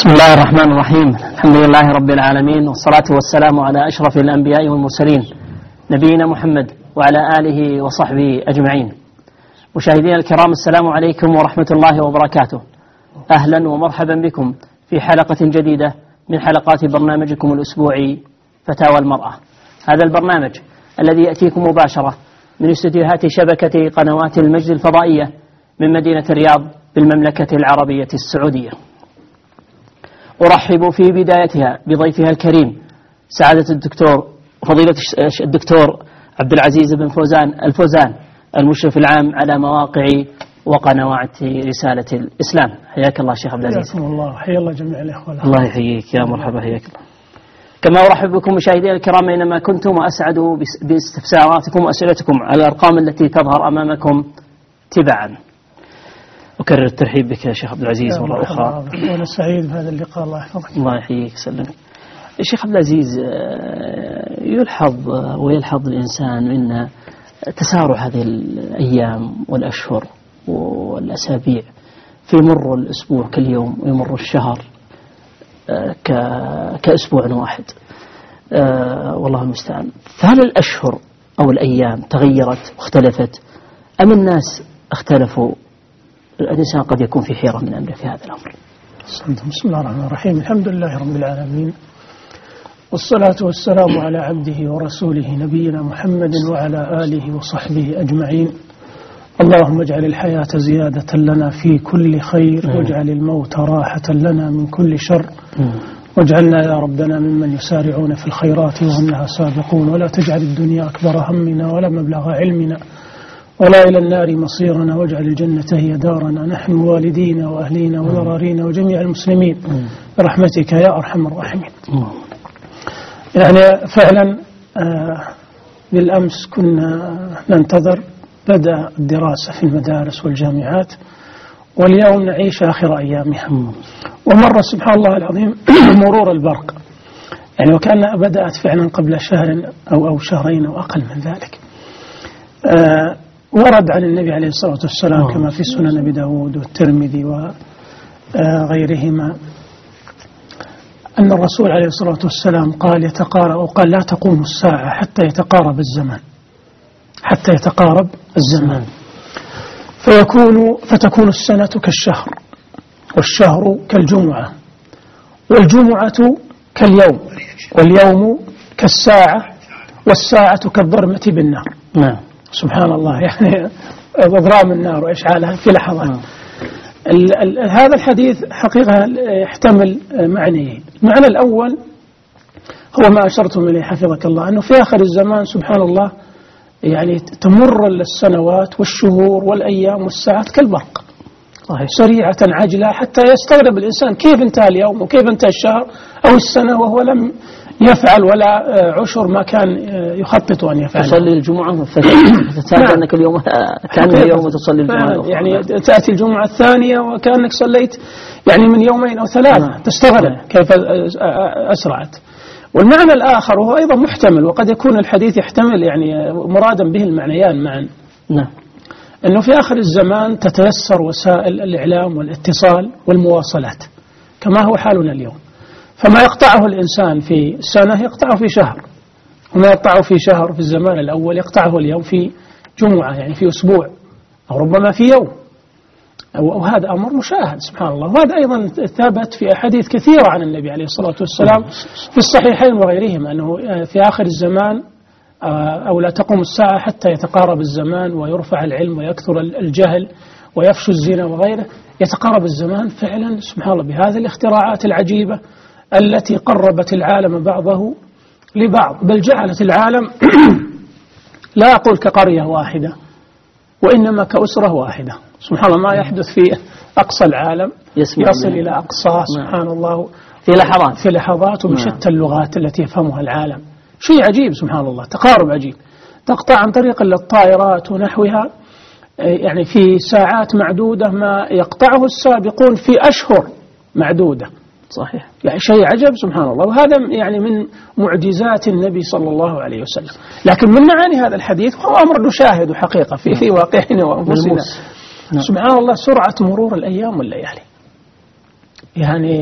بسم الله الرحمن الرحيم. الحمد لله رب العالمين، والصلاة والسلام على أشرف الأنبياء والمرسلين نبينا محمد وعلى آله وصحبه أجمعين. مشاهدينا الكرام، السلام عليكم ورحمة الله وبركاته. أهلا ومرحبا بكم في حلقة جديدة من حلقات برنامجكم الأسبوعي فتاوى المرأة. هذا البرنامج الذي يأتيكم مباشرة من استديوهات شبكة قنوات المجد الفضائية من مدينة الرياض بالمملكة العربية السعودية. أرحب في بدايتها بضيفها الكريم سعادة الدكتور فضيلة الدكتور عبد العزيز بن الفوزان المشرف العام على مواقع وقنوات رسالة الإسلام. حياك الله شيخ عبد العزيز. حياكم الله، حيا الله جميع الإخوة. الله يحييك، يا مرحبا، حياك الله. كما أرحب بكم مشاهدينا الكرام أينما كنتم، وأسعد باستفساراتكم وأسئلتكم على الأرقام التي تظهر أمامكم تبعا. أكرر الترحيب بك يا شيخ عبد العزيز مرة أخرى. وأنا سعيد بهذا اللقاء، الله يحفظك. الله يحييك ويسلمك. الشيخ عبد العزيز، يلحظ الإنسان أن تسارع هذه الأيام والأشهر والأسابيع، في مر الأسبوع كاليوم ويمر الشهر كأسبوع واحد، والله المستعان. فهل الأشهر أو الأيام تغيرت واختلفت أم الناس اختلفوا؟ الإنسان قد يكون في حيرة من أمره في هذا الأمر. بسم الله الرحمن الرحيم. الحمد لله رب العالمين، والصلاة والسلام على عبده ورسوله نبينا محمد وعلى آله وصحبه أجمعين. اللهم اجعل الحياة زيادة لنا في كل خير، واجعل الموت راحة لنا من كل شر، واجعلنا يا ربنا ممن يسارعون في الخيرات وهم لها سابقون، ولا تجعل الدنيا أكبر همنا ولا مبلغ علمنا ولا إلى النار مصيرنا، واجعل الجنة هي دارنا نحن والدينا وأهلينا وذرارينا وجميع المسلمين برحمتك يا أرحم الراحمين. يعني فعلا بالأمس كنا ننتظر بدء الدراسة في المدارس والجامعات، واليوم نعيش آخر أيامها، ومر سبحان الله العظيم مرور البرق، يعني وكأنها بدأت فعلا قبل شهر أو شهرين أو أقل من ذلك. ورد عن النبي عليه الصلاة والسلام كما في سنن أبي داود والترمذي وغيرهما أن الرسول عليه الصلاة والسلام قال لا تقوم الساعة حتى يتقارب الزمان فتكون السنة كالشهر، والشهر كالجمعة، والجمعة كاليوم، واليوم كالساعة، والساعة كالضرمة بالنار. نعم. سبحان الله، يعني إضرام النار وإشعالها في لحظات. هذا الحديث حقيقة يحتمل معنيين. المعنى الأول هو ما أشرتم إليه حفظك الله، أنه في آخر الزمان سبحان الله يعني تمر السنوات والشهور والأيام والساعات كالبرق، سريعة عجلة، حتى يستغرب الإنسان كيف انتهى اليوم وكيف انتهى الشهر أو السنة وهو لم يفعل ولا عشر ما كان يخطط أن يفعل. تصلي الجمعة فتتابع أنك اليوم كان اليوم تصلي الجمعة، يعني تأتي الجمعة الثانية وكأنك صليت يعني من يومين أو ثلاثة. تستغرب كيف أسرعت. والمعنى الآخر وهو أيضا محتمل، وقد يكون الحديث يحتمل يعني مرادا به المعنيان معا. نعم. أنه في آخر الزمان تتيسر وسائل الإعلام والاتصال والمواصلات كما هو حالنا اليوم، فما يقطعه الإنسان في سنة يقطعه في شهر، وما يقطعه في شهر في الزمان الأول يقطعه اليوم في جمعة، يعني في أسبوع أو ربما في يوم. وهذا أمر مشاهد سبحان الله. وهذا أيضا ثبت في أحاديث كثيرة عن النبي عليه الصلاة والسلام في الصحيحين وغيرهما، أنه في آخر الزمان أو لا تقوم الساعة حتى يتقارب الزمان ويرفع العلم ويكثر الجهل ويفشو الزنا وغيره. يتقارب الزمان فعلا سبحان الله بهذه الاختراعات العجيبة التي قربت العالم بعضه لبعض، بل جعلت العالم لا أقول كقرية واحدة وإنما كأسرة واحدة. سبحان الله، ما يحدث في أقصى العالم يصل إلى أقصاه سبحان الله في لحظات وبشتى اللغات التي يفهمها العالم. شيء عجيب سبحان الله، تقارب عجيب. تقطع عن طريق الطائرات ونحوها يعني في ساعات معدودة ما يقطعه السابقون في أشهر معدودة. صحيح، يعني شيء عجب سبحان الله. وهذا يعني من معجزات النبي صلى الله عليه وسلم. لكن من معاني هذا الحديث هو أمر نشاهد حقيقة في واقعنا وأنفسنا. سبحان الله، سرعة مرور الأيام والليالي. يعني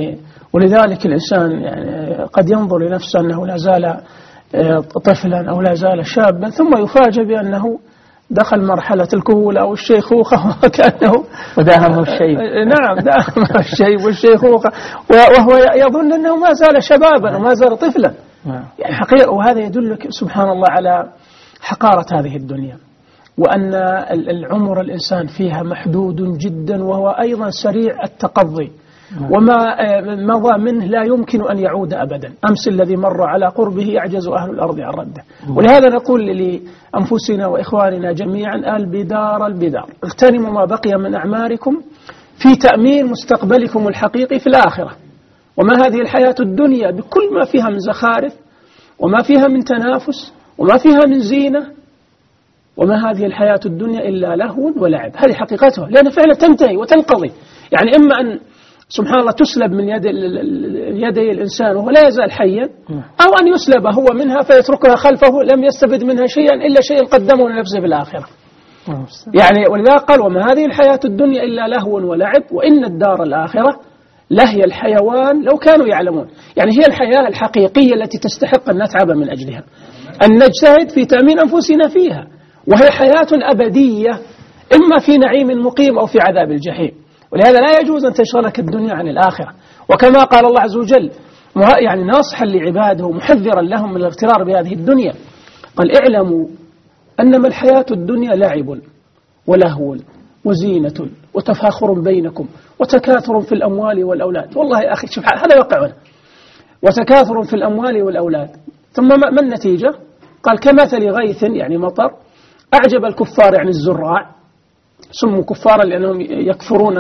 ولذلك الإنسان يعني قد ينظر لنفسه أنه لا زال طفلا أو لا زال شابا، ثم يفاجأ بأنه دخل مرحلة الكهولة أو الشيخوخة وكأنه وداهمه الشيب. نعم، داهمه الشيب والشيخوخة، وهو يظن أنه ما زال شبابا وما زال طفلا. يعني حقيقة، وهذا يدلك سبحان الله على حقارة هذه الدنيا، وأن العمر الإنسان فيها محدود جدا، وهو أيضا سريع التقضي، وما مضى منه لا يمكن أن يعود أبدا. أمس الذي مر على قربه يعجز أهل الأرض عن رده. ولهذا نقول لأنفسنا وإخواننا جميعا: البدار البدار، اغتنموا ما بقي من أعماركم في تأمين مستقبلكم الحقيقي في الآخرة. وما هذه الحياة الدنيا بكل ما فيها من زخارف، وما فيها من تنافس، وما فيها من زينة، وما هذه الحياة الدنيا إلا لهو ولعب. هذه حقيقتها، لأن فعلا تنتهي وتنقضي. يعني إما أن سبحان الله تسلب من يدي الإنسان وهو لا يزال حيا، أو أن يسلب هو منها فيتركها خلفه لم يستفد منها شيئا إلا شيء قدمه لنفسه في الآخرة. يعني ولذا قال: وما هذه الحياة الدنيا إلا لهو ولعب وإن الدار الآخرة لهي الحيوان لو كانوا يعلمون. يعني هي الحياة الحقيقية التي تستحق أن نتعب من أجلها، أن نجتهد في تأمين أنفسنا فيها، وهي حياة أبدية، إما في نعيم مقيم أو في عذاب الجحيم. ولهذا لا يجوز أن تشغلك الدنيا عن الآخرة. وكما قال الله عز وجل يعني ناصحا لعباده ومحذرا لهم من الاغترار بهذه الدنيا، قال: اعلموا أنما الحياة الدنيا لعب ولهو وزينة وتفاخر بينكم وتكاثر في الأموال والأولاد. والله يا أخي شوف هذا واقعنا، وتكاثر في الأموال والأولاد. ثم ما النتيجة؟ قال: كمثل غيث، يعني مطر، أعجب الكفار، يعني الزراع سموا كفارا لأنهم يكفرون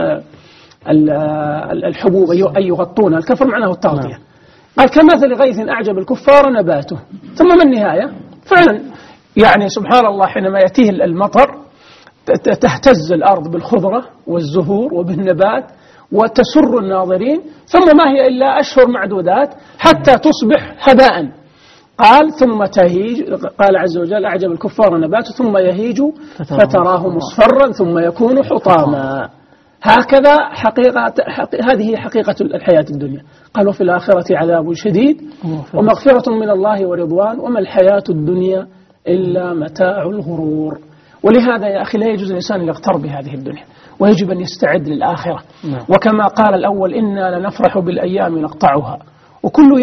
الحبوب أي يغطونها. الكفر معناه التغطية. قال: كمثل غيث أعجب الكفار نباته. ثم ما النهاية؟ فعلا يعني سبحان الله، حينما يأتيه المطر تهتز الأرض بالخضرة والزهور وبالنبات وتسر الناظرين، ثم ما هي إلا أشهر معدودات حتى تصبح هباء. قال: ثم تهيج، قال عز وجل: أعجب الكفار نباته ثم يهيج فتراه مصفرا ثم يكون حطاما. هكذا هذه حقيقة الحياة الدنيا. قال: وفي الآخرة عذاب شديد ومغفرة من الله ورضوان وما الحياة الدنيا إلا متاع الغرور. ولهذا يا أخي لا يجوز الإنسان أن يغتر بهذه الدنيا، ويجب أن يستعد للآخرة. وكما قال الأول: إنا لنفرح بالأيام نقطعها وكل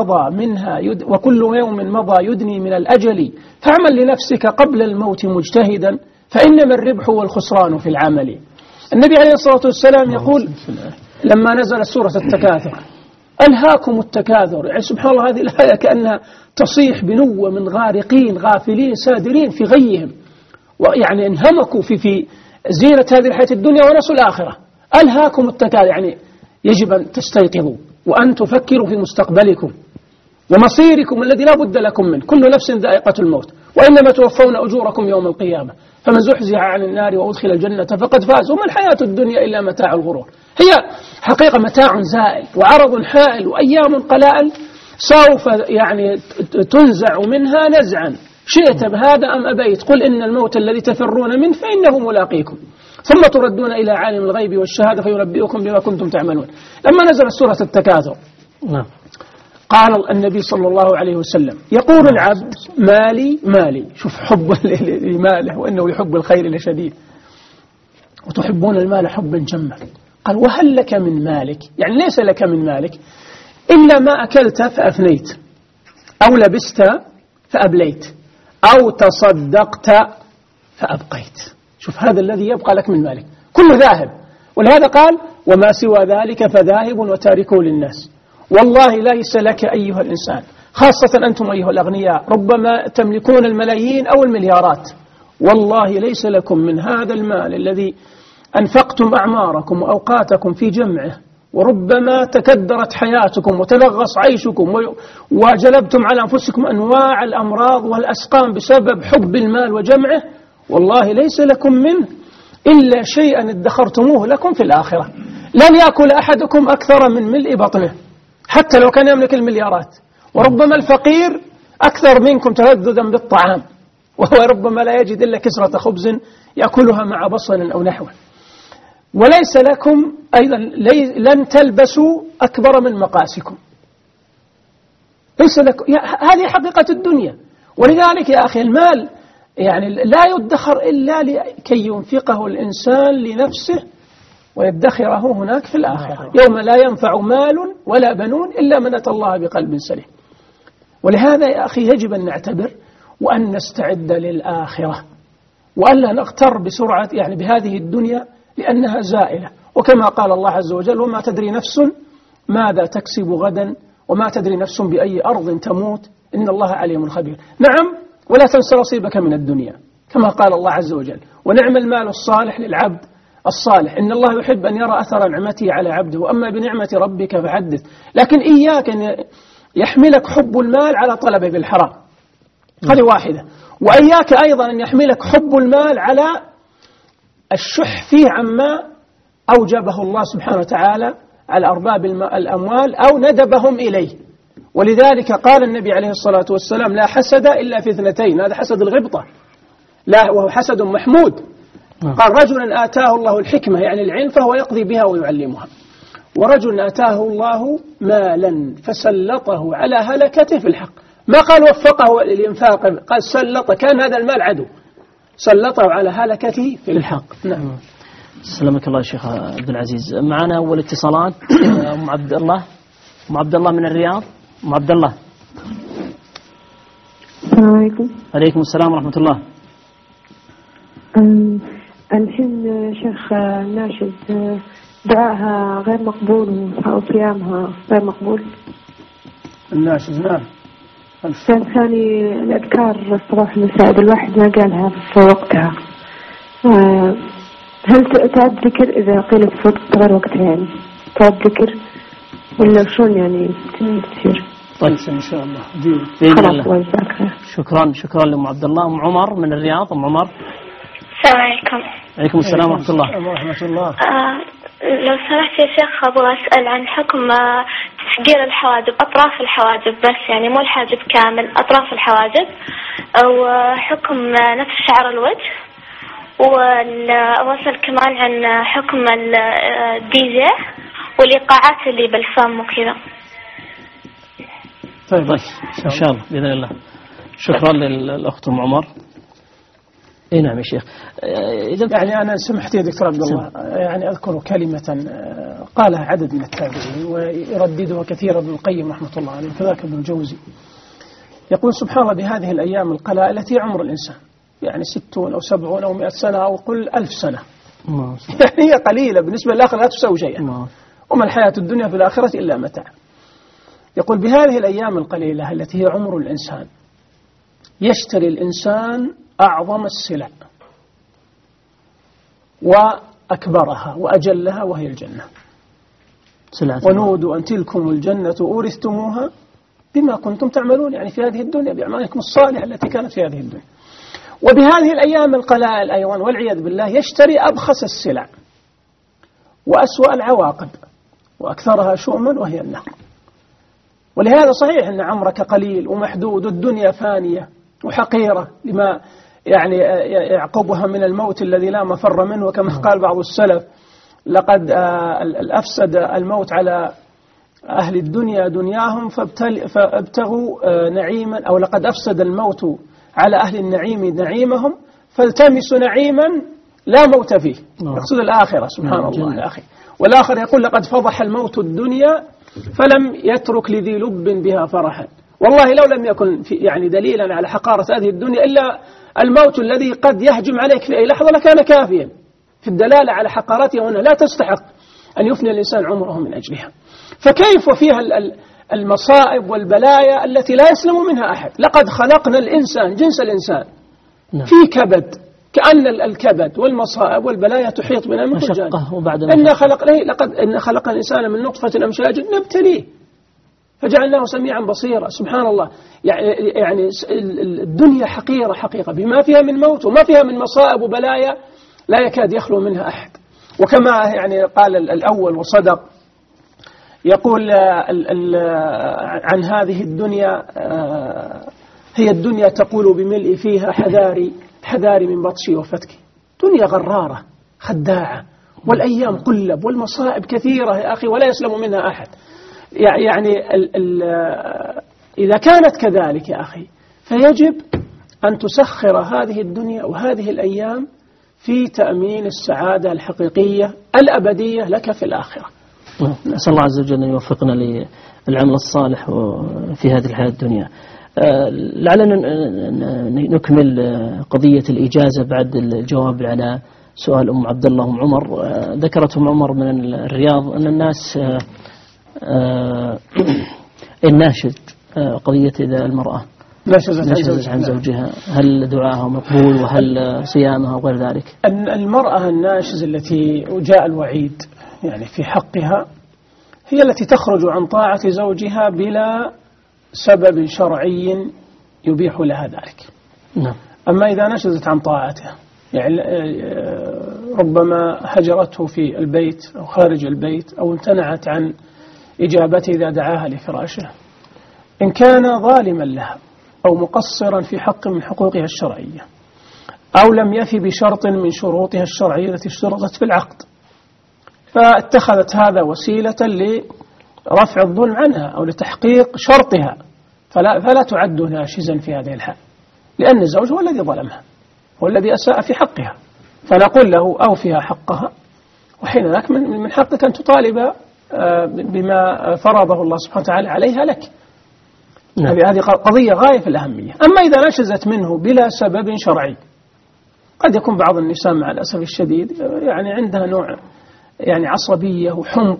يوم مضى يدني من الأجل، فاعمل لنفسك قبل الموت مجتهدا فإنما الربح والخسران في العمل. النبي عليه الصلاة والسلام يقول لما نزل سورة التكاثر: ألهاكم التكاثر. يعني سبحان الله، هذه الآية كأنها تصيح بنوة من غارقين غافلين سادرين في غيهم، ويعني انهمكوا في زينة هذه الحياة الدنيا ونسوا الآخرة. ألهاكم التكاثر، يعني يجب أن تستيقظوا وأن تفكروا في مستقبلكم ومصيركم الذي لا بد لكم منه. كل نفس ذائقة الموت وإنما توفون أجوركم يوم القيامة فمن زحزح عن النار وأدخل الجنة فقد فاز وما الحياة الدنيا إلا متاع الغرور. هي حقيقة متاع زائل وعرض حائل وأيام قلائل سوف يعني تنزع منها نزعا، شئت بهذا أم أبيت. قل إن الموت الذي تفرون منه فإنه ملاقيكم ثم تردون إلى عالم الغيب والشهادة فينبئكم بما كنتم تعملون. لما نزلت سورة التكاثر قال النبي صلى الله عليه وسلم: يقول العبد مالي مالي. شوف حب لماله، وإنه يحب الخير لشديد، وتحبون المال حبا جما. قال: وهل لك من مالك؟ يعني ليس لك من مالك إلا ما أكلت فأفنيت، أو لبست فأبليت، أو تصدقت فأبقيت. شوف هذا الذي يبقى لك من مالك، كله ذاهب. ولهذا قال: وما سوى ذلك فذاهب وتاركه للناس. والله ليس لك أيها الإنسان، خاصة أنتم أيها الأغنياء، ربما تملكون الملايين أو المليارات، والله ليس لكم من هذا المال الذي أنفقتم أعماركم وأوقاتكم في جمعه، وربما تكدرت حياتكم وتلغص عيشكم وجلبتم على أنفسكم أنواع الأمراض والأسقام بسبب حب المال وجمعه، والله ليس لكم منه إلا شيئا ادخرتموه لكم في الآخرة. لن يأكل أحدكم أكثر من ملء بطنه حتى لو كان يملك المليارات، وربما الفقير أكثر منكم تلذذا بالطعام، وهو ربما لا يجد إلا كسرة خبز يأكلها مع بصل أو نحوه. وليس لكم أيضا لن تلبسوا أكبر من مقاسكم. ليس لكم، هذه حقيقة الدنيا. ولذلك يا أخي المال يعني لا يدخر إلا لكي ينفقه الإنسان لنفسه ويدخره هناك في الآخرة، يوم لا ينفع مال ولا بنون إلا من أتى الله بقلب سليم. ولهذا يا أخي يجب أن نعتبر وأن نستعد للآخرة، وألا نغتر بسرعة يعني بهذه الدنيا لأنها زائلة. وكما قال الله عز وجل: وما تدري نفس ماذا تكسب غدا وما تدري نفس بأي أرض تموت إن الله عليم خبير. نعم، ولا تنس نصيبك من الدنيا كما قال الله عز وجل: ونعم المال الصالح للعبد الصالح إن الله يحب أن يرى أثر نعمته على عبده وأما بنعمة ربك فحدث. لكن إياك أن يحملك حب المال على طلبه بالحرام، هذه واحدة. وإياك أيضا أن يحملك حب المال على الشح فيه عما أوجبه الله سبحانه وتعالى على أرباب الأموال أو ندبهم إليه. ولذلك قال النبي عليه الصلاة والسلام: لا حسد إلا في اثنتين، هذا حسد الغبطة، لا وهو حسد محمود. قال: رجل آتاه الله الحكمة يعني العلم فهو يقضي بها ويعلمها، ورجل آتاه الله مالا فسلطه على هلكته في الحق. ما قال وفقه للإنفاق، قال سلط، كان هذا المال عدو، سلطه على هلكته في الحق. نعم. سلامك الله يا شيخ عبد العزيز. معنا أول اتصالات أم عبد الله. أم عبد الله من الرياض. أم عبد الله. السلام عليكم. عليكم السلام ورحمة الله. الحين شيخ ناشد دعائها غير مقبول وصيامها غير مقبول. الناشد نعم. ثاني الأذكار الصباح والمساء الواحد ما قالها في وقتها، هل تعد ذكر إذا قيلت في وقت غير وقتها؟ يعني تعد ذكر ولا شلون يعني تصير؟ طيب إن شاء الله. خلاص. شكرا لأم عبد الله. أم عمر من الرياض. أم عمر. السلام عليكم. عليكم السلام ورحمة الله. ورحمة الله. لو سمحت يا شيخ أبغى أسأل عن حكم تسجيل الحواجب، أطراف الحواجب بس، يعني مو الحاجب كامل، أطراف الحواجب، أو حكم نفس شعر الوجه. وأسأل كمان عن حكم الدي جي والإيقاعات اللي بالفم وكذا. طيب إن شاء الله بإذن الله. شكرا للأخت أم عمر. اي نعم يا شيخ. يعني أنا سمحت يا دكتور عبد الله، يعني أذكر كلمة قالها عدد من التابعين ويرددها كثيرا ابن القيم رحمة الله عليه كذلك ابن الجوزي. يقول: سبحان الله بهذه الأيام القلائل التي عمر الإنسان يعني 60 أو 70 أو 100 سنة أو قل 1000 سنة، يعني هي قليلة بالنسبة للآخرة لا تساوي شيئا، وما الحياة الدنيا في الآخرة إلا متاع. يقول: بهذه الأيام القليلة التي هي عمر الإنسان يشتري الإنسان أعظم السلع وأكبرها وأجلها وهي الجنة. ونودوا أن تلكم الجنة أورثتموها بما كنتم تعملون، يعني في هذه الدنيا بأعمالكم الصالحة التي كانت في هذه الدنيا. وبهذه الأيام القلائل أيضا والعياذ بالله يشتري أبخس السلع وأسوأ العواقب وأكثرها شؤما وهي النار. ولهذا صحيح أن عمرك قليل ومحدود والدنيا فانية وحقيرة لما يعني يعقبها من الموت الذي لا مفر منه. وكما قال بعض السلف: لقد أفسد الموت على أهل الدنيا دنياهم فابتغوا نعيما، أو لقد أفسد الموت على أهل النعيم نعيمهم فالتمسوا نعيما لا موت فيه. يقصد الآخرة. سبحان الله يا أخي. والآخر يقول: لقد فضح الموت الدنيا فلم يترك لذي لب بها فرحا. والله لو لم يكن يعني دليلا على حقارة هذه الدنيا إلا الموت الذي قد يهجم عليك في أي لحظة لكان كافيا في الدلالة على حقارتها، وأنها لا تستحق أن يفني الإنسان عمره من أجلها. فكيف فيها المصائب والبلايا التي لا يسلم منها أحد. لقد خلقنا الإنسان جنس الإنسان في كبد، كأن الكبد والمصائب والبلايا تحيط بنا من كل جانب. إن خلق الإنسان من نطفة أمشاج نبتليه فجعلناه سميعا بصيرا. سبحان الله. يعني الدنيا حقيرة حقيقة بما فيها من موت وما فيها من مصائب وبلايا لا يكاد يخلو منها أحد. وكما يعني قال الأول وصدق، يقول عن هذه الدنيا: هي الدنيا تقول بملء فيها حذاري من بطشي وفتكي. دنيا غرارة خداعة والأيام قلب والمصائب كثيرة يا أخي ولا يسلم منها أحد. يعني إذا كانت كذلك يا أخي فيجب أن تسخر هذه الدنيا وهذه الأيام في تأمين السعادة الحقيقية الأبدية لك في الآخرة. نسأل الله عز وجل أن يوفقنا للعمل الصالح في هذه الحياة الدنيا. لعلنا نكمل قضية الإجازة بعد الجواب على سؤال أم عبد الله أم عمر. ذكرت أم عمر من الرياض أن الناس الناشد قضية إذا المرأة نشزت عن زوجها هل دعاها مقبول وهل صيامها وغير ذلك؟ المرأة الناشز التي جاء الوعيد يعني في حقها هي التي تخرج عن طاعة زوجها بلا سبب شرعي يبيح لها ذلك. نعم. أما إذا نشزت عن طاعته يعني ربما هجرته في البيت أو خارج البيت أو امتنعت عن إجابته إذا دعاها لفراشه، إن كان ظالما لها أو مقصرا في حق من حقوقها الشرعية أو لم يفي بشرط من شروطها الشرعية التي اشترطت في العقد، فاتخذت هذا وسيلة لرفع الظلم عنها أو لتحقيق شرطها، فلا تعد ناشزا في هذه الحال، لأن الزوج هو الذي ظلمها، هو الذي أساء في حقها، فنقول له أوفها حقها، وحين ذاك من حقك أن تطالب بما فرضه الله سبحانه وتعالى عليها لك. هذه قضية غاية في الأهمية. أما إذا نشزت منه بلا سبب شرعي، قد يكون بعض النساء مع الأسف الشديد يعني عندها نوع يعني عصبية وحمق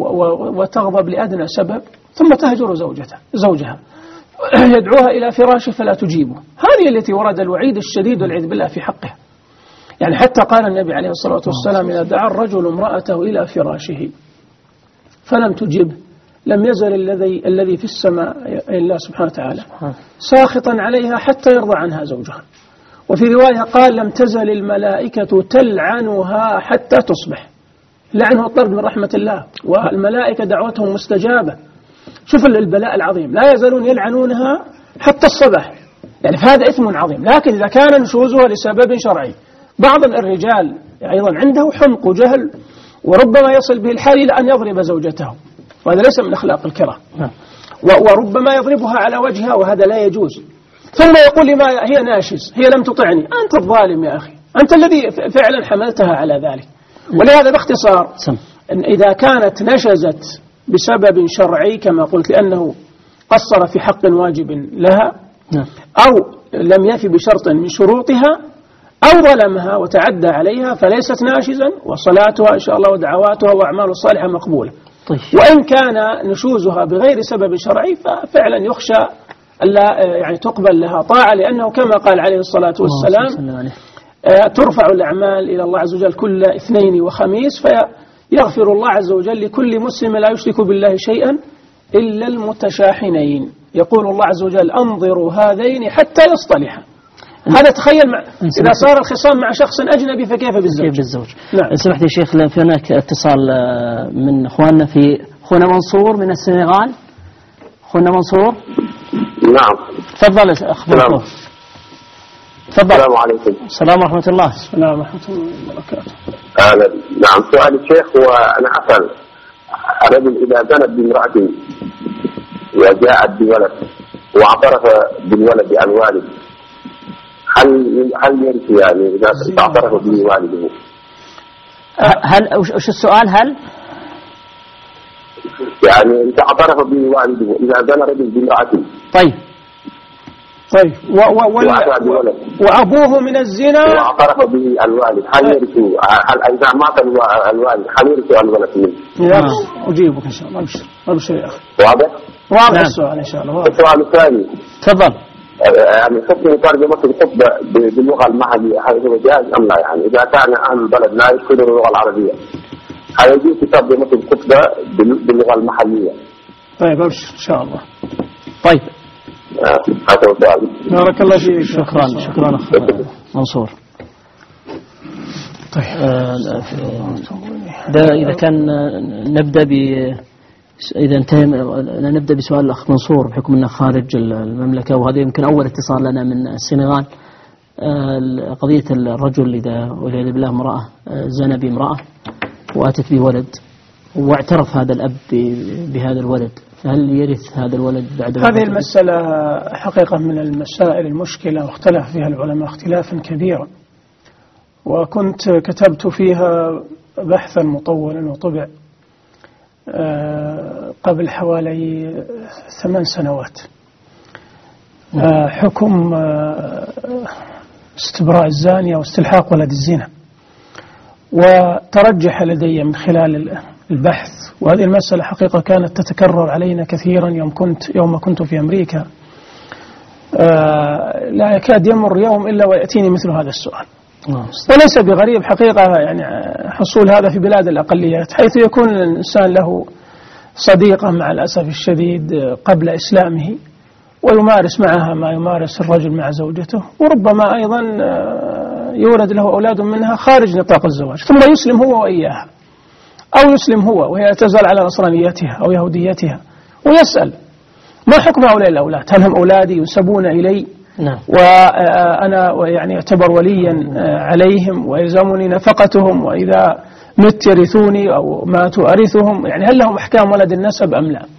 وتغضب لأدنى سبب ثم تهجر زوجها يدعوها إلى فراشه فلا تجيبه. هذه التي ورد الوعيد الشديد والعياذ بالله في حقها. يعني حتى قال النبي عليه الصلاة والسلام إذا دعا الرجل امرأته إلى فراشه فلم تجبه لم يزل الذي في السماء إلا سبحانه وتعالى ساخطا عليها حتى يرضى عنها زوجها. وفي رواية قال لم تزل الملائكة تلعنها حتى تصبح. لعنه الطرد من رحمة الله، والملائكة دعوتهم مستجابة. شوف البلاء العظيم، لا يزالون يلعنونها حتى الصباح، يعني فهذا إثم عظيم. لكن إذا كان نشوزها لسبب شرعي، بعض الرجال أيضا عنده حمق وجهل وربما يصل به الحال إلى أن يضرب زوجته، وهذا ليس من أخلاق الكرام، وربما يضربها على وجهها وهذا لا يجوز، ثم يقول لما هي ناشز، هي لم تطعني. أنت الظالم يا أخي، أنت الذي فعلا حملتها على ذلك. ولهذا باختصار إذا كانت نشزت بسبب شرعي كما قلت لأنه قصر في حق واجب لها أو لم يفي بشرط من شروطها أو ظلمها وتعدى عليها فليست ناشزا، وصلاتها إن شاء الله ودعواتها وأعمال الصالحة مقبولة. وإن كان نشوزها بغير سبب شرعي ففعلا يخشى ألا يعني تقبل لها طاعة، لأنه كما قال عليه الصلاة والسلام ترفع الأعمال إلى الله عز وجل كل اثنين وخميس فيغفر الله عز وجل لكل مسلم لا يشرك بالله شيئا إلا المتشاحنين. يقول الله عز وجل أنظروا هذين حتى يصطلحا. هذا تخيل إذا صار الخصام مع شخص أجنبي فكيف بالزوج؟ نعم. سمحت يا شيخ، في هناك اتصال من أخواننا أخونا منصور من السنغال. أخونا منصور. نعم. تفضل أخ منصور. تفضل. السلام عليكم. السلام ورحمة الله. السلام ورحمة الله وبركاته. نعم، سؤال الشيخ هو أنا أسأل الرجل إذا زنت بامرأة وجاءت بولد واعترف بالولد الوالد هل يرث يعني إذا اعترف به والده؟ هل وش السؤال؟ هل يعني إذا اعترف به والده إذا زنى رجل بامرأة طيب وأبوه من الزنا واعترف به الوالد هل يرث؟ إذا مات الوالد هل يرث الولد منه؟ أجيبك إن شاء الله. أبشر يا أخي. واضح السؤال إن شاء الله. السؤال الثاني تفضل. يعني حكم ترجمة الخطبة باللغة المحلية هل هو جائز أم لا؟ يعني إذا كان أهل البلد لا يشكرون اللغة العربية هل يجوز ترجمة الخطبة باللغة المحلية؟ طيب أبشر إن شاء الله. طيب هذا هو السؤال. بارك الله فيك. شكرا أخ منصور. طيب ده إذا كان نبدأ بسؤال الأخ منصور بحكم أنه خارج المملكة، وهذا يمكن أول اتصال لنا من السنغال. قضية الرجل إذا والعياذ بالله امرأة زنى بامرأة وأتت بولد واعترف هذا الأب بهذا الولد، فهل يرث هذا الولد بعد هذه المسألة حقيقة من المسائل المشكلة، واختلف فيها العلماء اختلافا كبيرا، وكنت كتبت فيها بحثا مطولا وطبع قبل حوالي 8 سنوات. حكم استبراء الزانية واستلحاق ولد الزنا، وترجح لدي من خلال البحث، وهذه المسألة حقيقة كانت تتكرر علينا كثيرا يوم كنت في أمريكا. لا يكاد يمر يوم إلا ويأتيني مثل هذا السؤال، وليس بغريب حقيقة، يعني حصول هذا في بلاد الأقليات، حيث يكون الإنسان له صديقة مع الأسف الشديد قبل إسلامه، ويمارس معها ما يمارس الرجل مع زوجته، وربما أيضا يولد له أولاد منها خارج نطاق الزواج، ثم يسلم هو وإياها، أو يسلم هو وهي تزال على نصرانيتها أو يهوديتها، ويسأل ما حكم هؤلاء الأولاد؟ هل هم أولادي ينسبون إلي؟ نعم. وأنا يعني أعتبر وليا عليهم ويلزمني نفقتهم، وإذا مت يرثوني أو ماتوا أرثهم، يعني هل لهم أحكام ولد النسب أم لا؟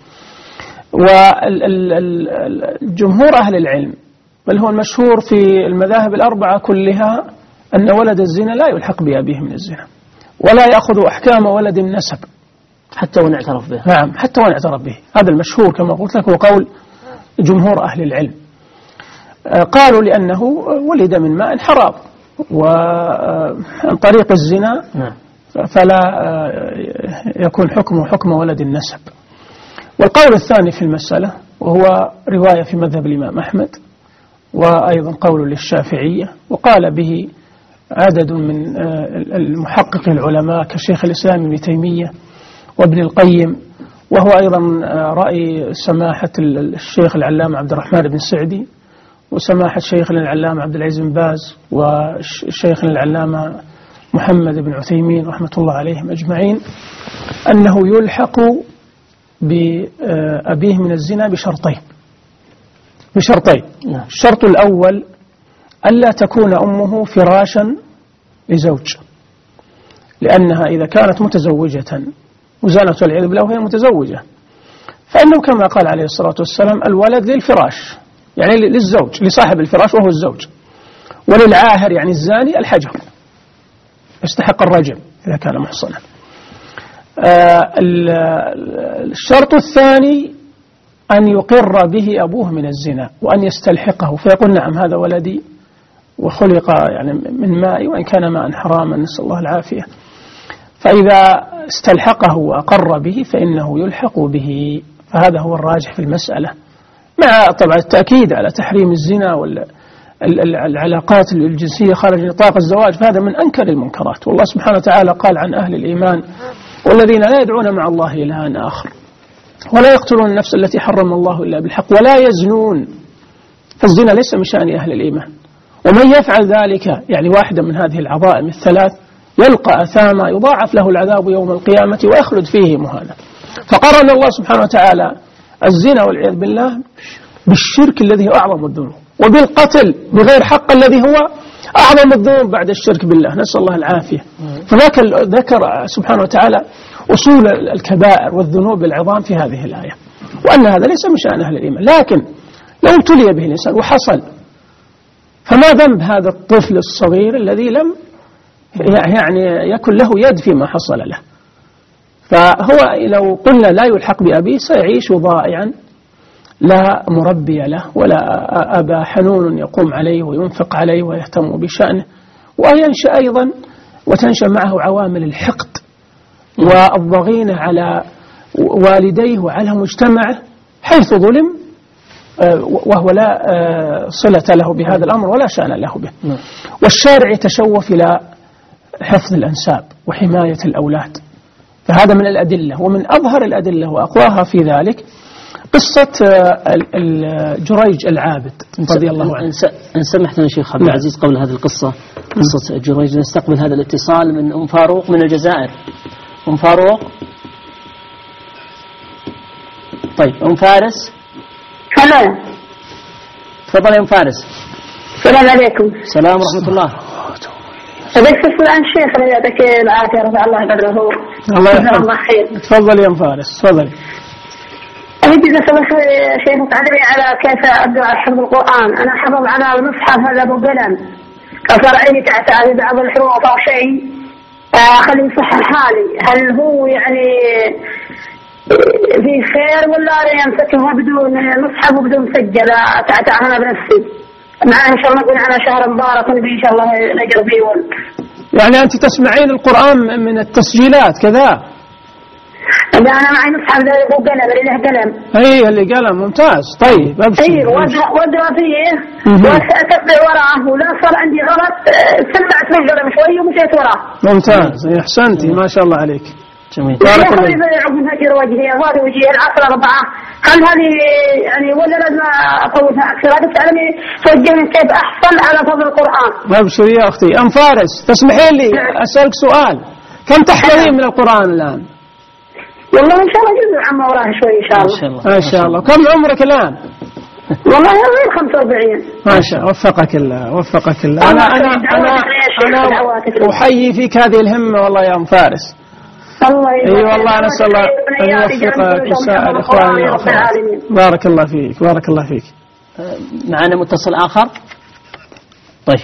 والجمهور أهل العلم، بل هو المشهور في المذاهب الأربعة كلها، أن ولد الزنا لا يلحق بأبيه من الزنا، ولا يأخذ أحكام ولد النسب حتى وإن اعترف به. نعم، حتى وإن اعترف به. هذا المشهور كما قلت لك، وقول جمهور أهل العلم. قالوا لأنه ولد من ماء حرام وعن طريق الزنا، فلا يكون حكمه حكم ولد النسب. والقول الثاني في المسألة، وهو رواية في مذهب الإمام أحمد، وأيضا قول للشافعية، وقال به عدد من المحقق العلماء كشيخ الإسلام ابن تيمية وابن القيم، وهو أيضا رأي سماحة الشيخ العلامة عبد الرحمن بن سعدي، وسماحة شيخنا العلامة عبد العزيز بن باز، وشيخنا العلامة محمد بن عثيمين رحمة الله عليهم أجمعين، أنه يلحق بأبيه من الزنا بشرطين. الشرط الأول ألا تكون أمه فراشا لزوج، لأنها إذا كانت متزوجة وزانت والعياذ بالله وهي متزوجة، فإنه كما قال عليه الصلاة والسلام الولد للفراش، يعني للزوج، لصاحب الفراش وهو الزوج، وللعاهر يعني الزاني الحجر، يستحق الرجم إذا كان محصنا. الشرط الثاني أن يقر به أبوه من الزنا وأن يستلحقه، فيقول نعم هذا ولدي وخلق يعني من ماء، وإن كان ماء حراما نسأل الله العافية. فإذا استلحقه وأقر به فإنه يلحق به، فهذا هو الراجح في المسألة، مع طبعا التأكيد على تحريم الزنا والعلاقات الجنسية خارج نطاق الزواج، فهذا من أنكر المنكرات. والله سبحانه وتعالى قال عن أهل الإيمان والذين لا يدعون مع الله إلها آخر ولا يقتلون النفس التي حرم الله إلا بالحق ولا يزنون، فالزنا ليس من شأن أهل الإيمان، ومن يفعل ذلك يعني واحدة من هذه العظائم الثلاث يلقى أثاما يضاعف له العذاب يوم القيامة ويخلد فيه مهانا. فقرن الله سبحانه وتعالى الزنا والعياذ بالله بالشرك الذي هو أعظم الذنوب، وبالقتل بغير حق الذي هو أعظم الذنوب بعد الشرك بالله، نسأل الله العافية. فذاك ذكر سبحانه وتعالى أصول الكبائر والذنوب العظام في هذه الآية، وأن هذا ليس من شأن أهل الإيمان. لكن لو ابتلي به الإنسان وحصل، فما ذنب هذا الطفل الصغير الذي لم يعني يكن له يد فيما حصل له؟ فهو لو قلنا لا يلحق بأبيه سيعيش ضائعا، لا مربي له ولا أبا حنون يقوم عليه وينفق عليه ويهتم بشأنه، وينشأ أيضا وتنشأ معه عوامل الحقد والضغينة على والديه وعلى مجتمعه، حيث ظلم وهو لا صلة له بهذا الأمر ولا شأن له به. والشارع يتشوف إلى حفظ الأنساب وحماية الأولاد، فهذا من الأدلة، ومن أظهر الأدلة وأقواها في ذلك قصة جريج العابد رضي الله عنه. إن سمحتنا شيخ عبد العزيز قبل هذه القصة، قصة جريج، نستقبل هذا الاتصال من أم فاروق من الجزائر. أم فاروق، طيب أم فارس. سلام. تفضل يا أم فارس. السلام عليكم. السلام ورحمة الله. بس الآن شيخ يعطيك العافية رفع الله قدره. الله يحفظك. الله خير. تفضل يا فارس تفضل. أريد أسألك شيخ تعلمي على كيف أبدأ حفظ القرآن. أنا حفظ على المصحف هذا أبو قلم كسر عيني تعتعد بعض الحروف أو شيء خلي يصحح حالي. هل هو يعني في خير ولا يمسكها بدون مصحف وبدون مسجلة تعتعد أنا بنفسي معنا إن شاء الله نقول على شهر مبارك ونبي إن شاء الله نجر فيه. يعني أنت تسمعين القرآن من التسجيلات كذا؟ لا أنا معي مصحف أبو قلم اللي له قلم. أي اللي قلم ممتاز. طيب أبشر. أي وأدرى فيه وأتبع وراه ولا صار عندي غلط سمعت من قلم شوي ومشيت وراه. ممتاز أحسنتي ما شاء الله عليك. جميل. بارك الله. من هجر وجهي هذه وجهي العصر 4 هل هذه يعني ولا لازم أطولها أكثر؟ هذا تعلمي توجهني كيف أحصل على فضل القرآن. أبشر يا أختي. أم فارس تسمحين لي أسألك سؤال كم تحفظين من القرآن الآن؟ والله إن شاء الله جزء عما وراه شوي إن شاء الله. ما شاء الله. كم عمرك الآن؟ والله غير 45. ما شاء الله. وفقك الله وفقك الله. أنا أحيي فيك هذه الهمة والله يا أم فارس. الله اي والله نسأل الله أن يوفقك وسائر إخواني وأخواتي. بارك الله فيك بارك الله فيك. معنا متصل آخر. طيب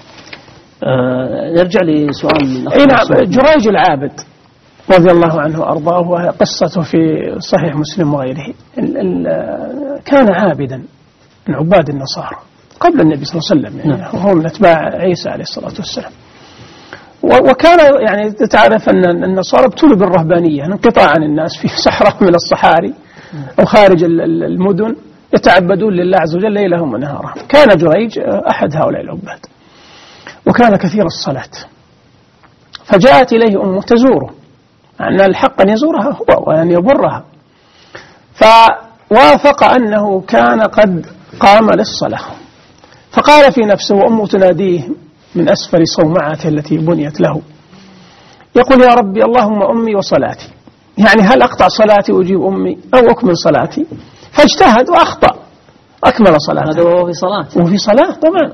نرجع لسؤال. نعم. جريج العابد رضي الله عنه وأرضاه وهي قصته في صحيح مسلم وغيره. كان عابدا من عباد النصارى قبل النبي صلى الله عليه وسلم يعني وهو من أتباع عيسى عليه الصلاة والسلام. وكان يعني تعرف أن النصارى ابتلوا بالرهبانية انقطاع عن الناس في صحراء من الصحاري أو خارج المدن يتعبدون لله عز وجل ليلهم ونهارهم. كان جريج أحد هؤلاء العباد وكان كثير الصلاة. فجاءت إليه أمه تزوره أن الحق أن يزورها هو وأن يبرها. فوافق أنه كان قد قام للصلاة فقال في نفسه وأمه تناديه من أسفل صومعته التي بنيت له يقول يا ربي اللهم أمي وصلاتي يعني هل أقطع صلاتي وأجيب أمي أو أكمل صلاتي؟ فاجتهد وأخطأ أكمل صلاته. هذا وهو في صلاة. وفي صلاة طبعا.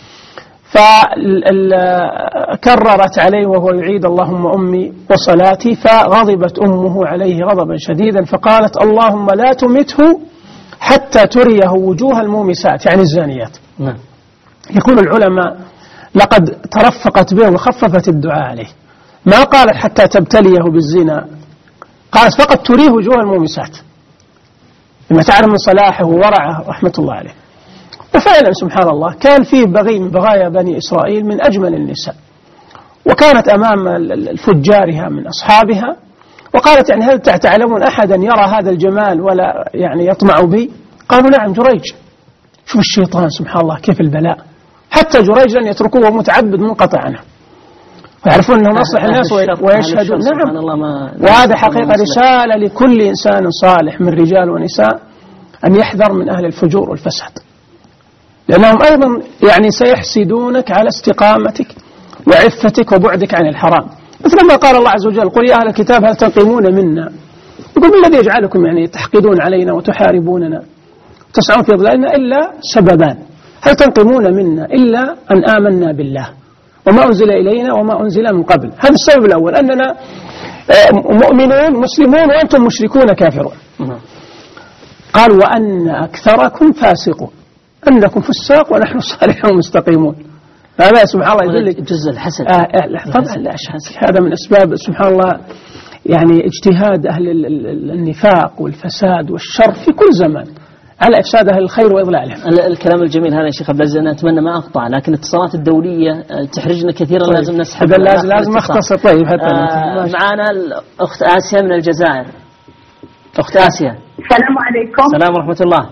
فكررت عليه وهو يعيد اللهم أمي وصلاتي فغضبت أمه عليه غضبا شديدا فقالت اللهم لا تمته حتى تريه وجوه المومسات يعني الزانيات. يقول العلماء لقد ترفقت به وخففت الدعاء عليه ما قالت حتى تبتليه بالزنا قالت فقط تريه وجوه المومسات لما تعلم من صلاحه وورعه رحمة الله عليه. وفعلا سبحان الله كان فيه بغي من بغايا بني إسرائيل من أجمل النساء وكانت أمام الفجارها من أصحابها وقالت يعني هل تعلمون أحدا يرى هذا الجمال ولا يعني يطمع بي؟ قالوا نعم جريج. شوف الشيطان سبحان الله كيف البلاء حتى جريج لن يتركوه متعبد منقطع عنه ويعرفون أنه نصح الناس ويشهدون. نعم. وهذا حقيقة رسالة لكل إنسان صالح من رجال ونساء أن يحذر من أهل الفجور والفساد لأنهم أيضا يعني سيحسدونك على استقامتك وعفتك وبعدك عن الحرام مثل ما قال الله عز وجل قل يا أهل الكتاب هل تنقمون منا يقول ما الذي يجعلكم يعني تحقدون علينا وتحاربوننا وتسعون في ضلالنا إلا سببان هل تنقمون منا إلا أن آمنا بالله وما أنزل إلينا وما أنزل من قبل. هذا السبب الأول أننا مؤمنون مسلمون وأنتم مشركون كافرون. قال وأن أكثركم فاسقون أنكم فساق ونحن صالحون مستقيمون. هذا سبحان الله يدل جزء الحسد. طبعا لا شك هذا من أسباب سبحان الله يعني اجتهاد أهل النفاق والفساد والشر في كل زمان على إفساد أهل الخير وإضلالهم. الكلام الجميل هذا يا شيخ عبد العزيز أنا أتمنى ما أقطع لكن الاتصالات الدولية تحرجنا كثيرا. طيب. لازم نسحب. لازم أختصر. طيب حتى معنا الأخت آسيا من الجزائر. أخت آسيا. السلام عليكم. السلام ورحمة الله.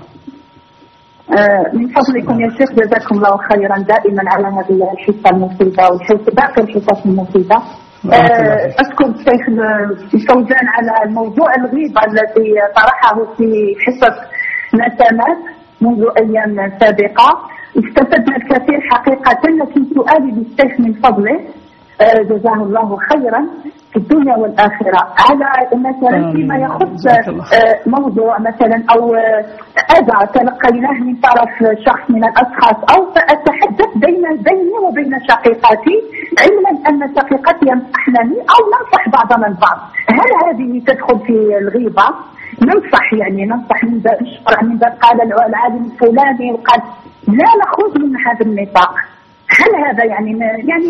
من فضلكم يا شيخ جزاكم الله خيرا دائما على هذه الحصة المفيدة باقي الحصص المفيدة. أشكر الشيخ فوزان على موضوع الغيبة الذي طرحه في حصة نسمات منذ أيام سابقة. استفدنا الكثير حقيقة لكن سؤالي للشيخ من فضله جزاه الله خيرا في الدنيا والآخرة على مثلا فيما يخص موضوع مثلا أو أذى تلقيناه من طرف شخص من الأشخاص أو أتحدث بيني وبين شقيقاتي علما أن شقيقتي ينصحنني أو ننصح بعضنا البعض. هل هذه تدخل في الغيبة؟ ننصح من باب الشرع، من باب قال العالم الفلاني وقال لا نخرج من هذا النطاق. هل هذا يعني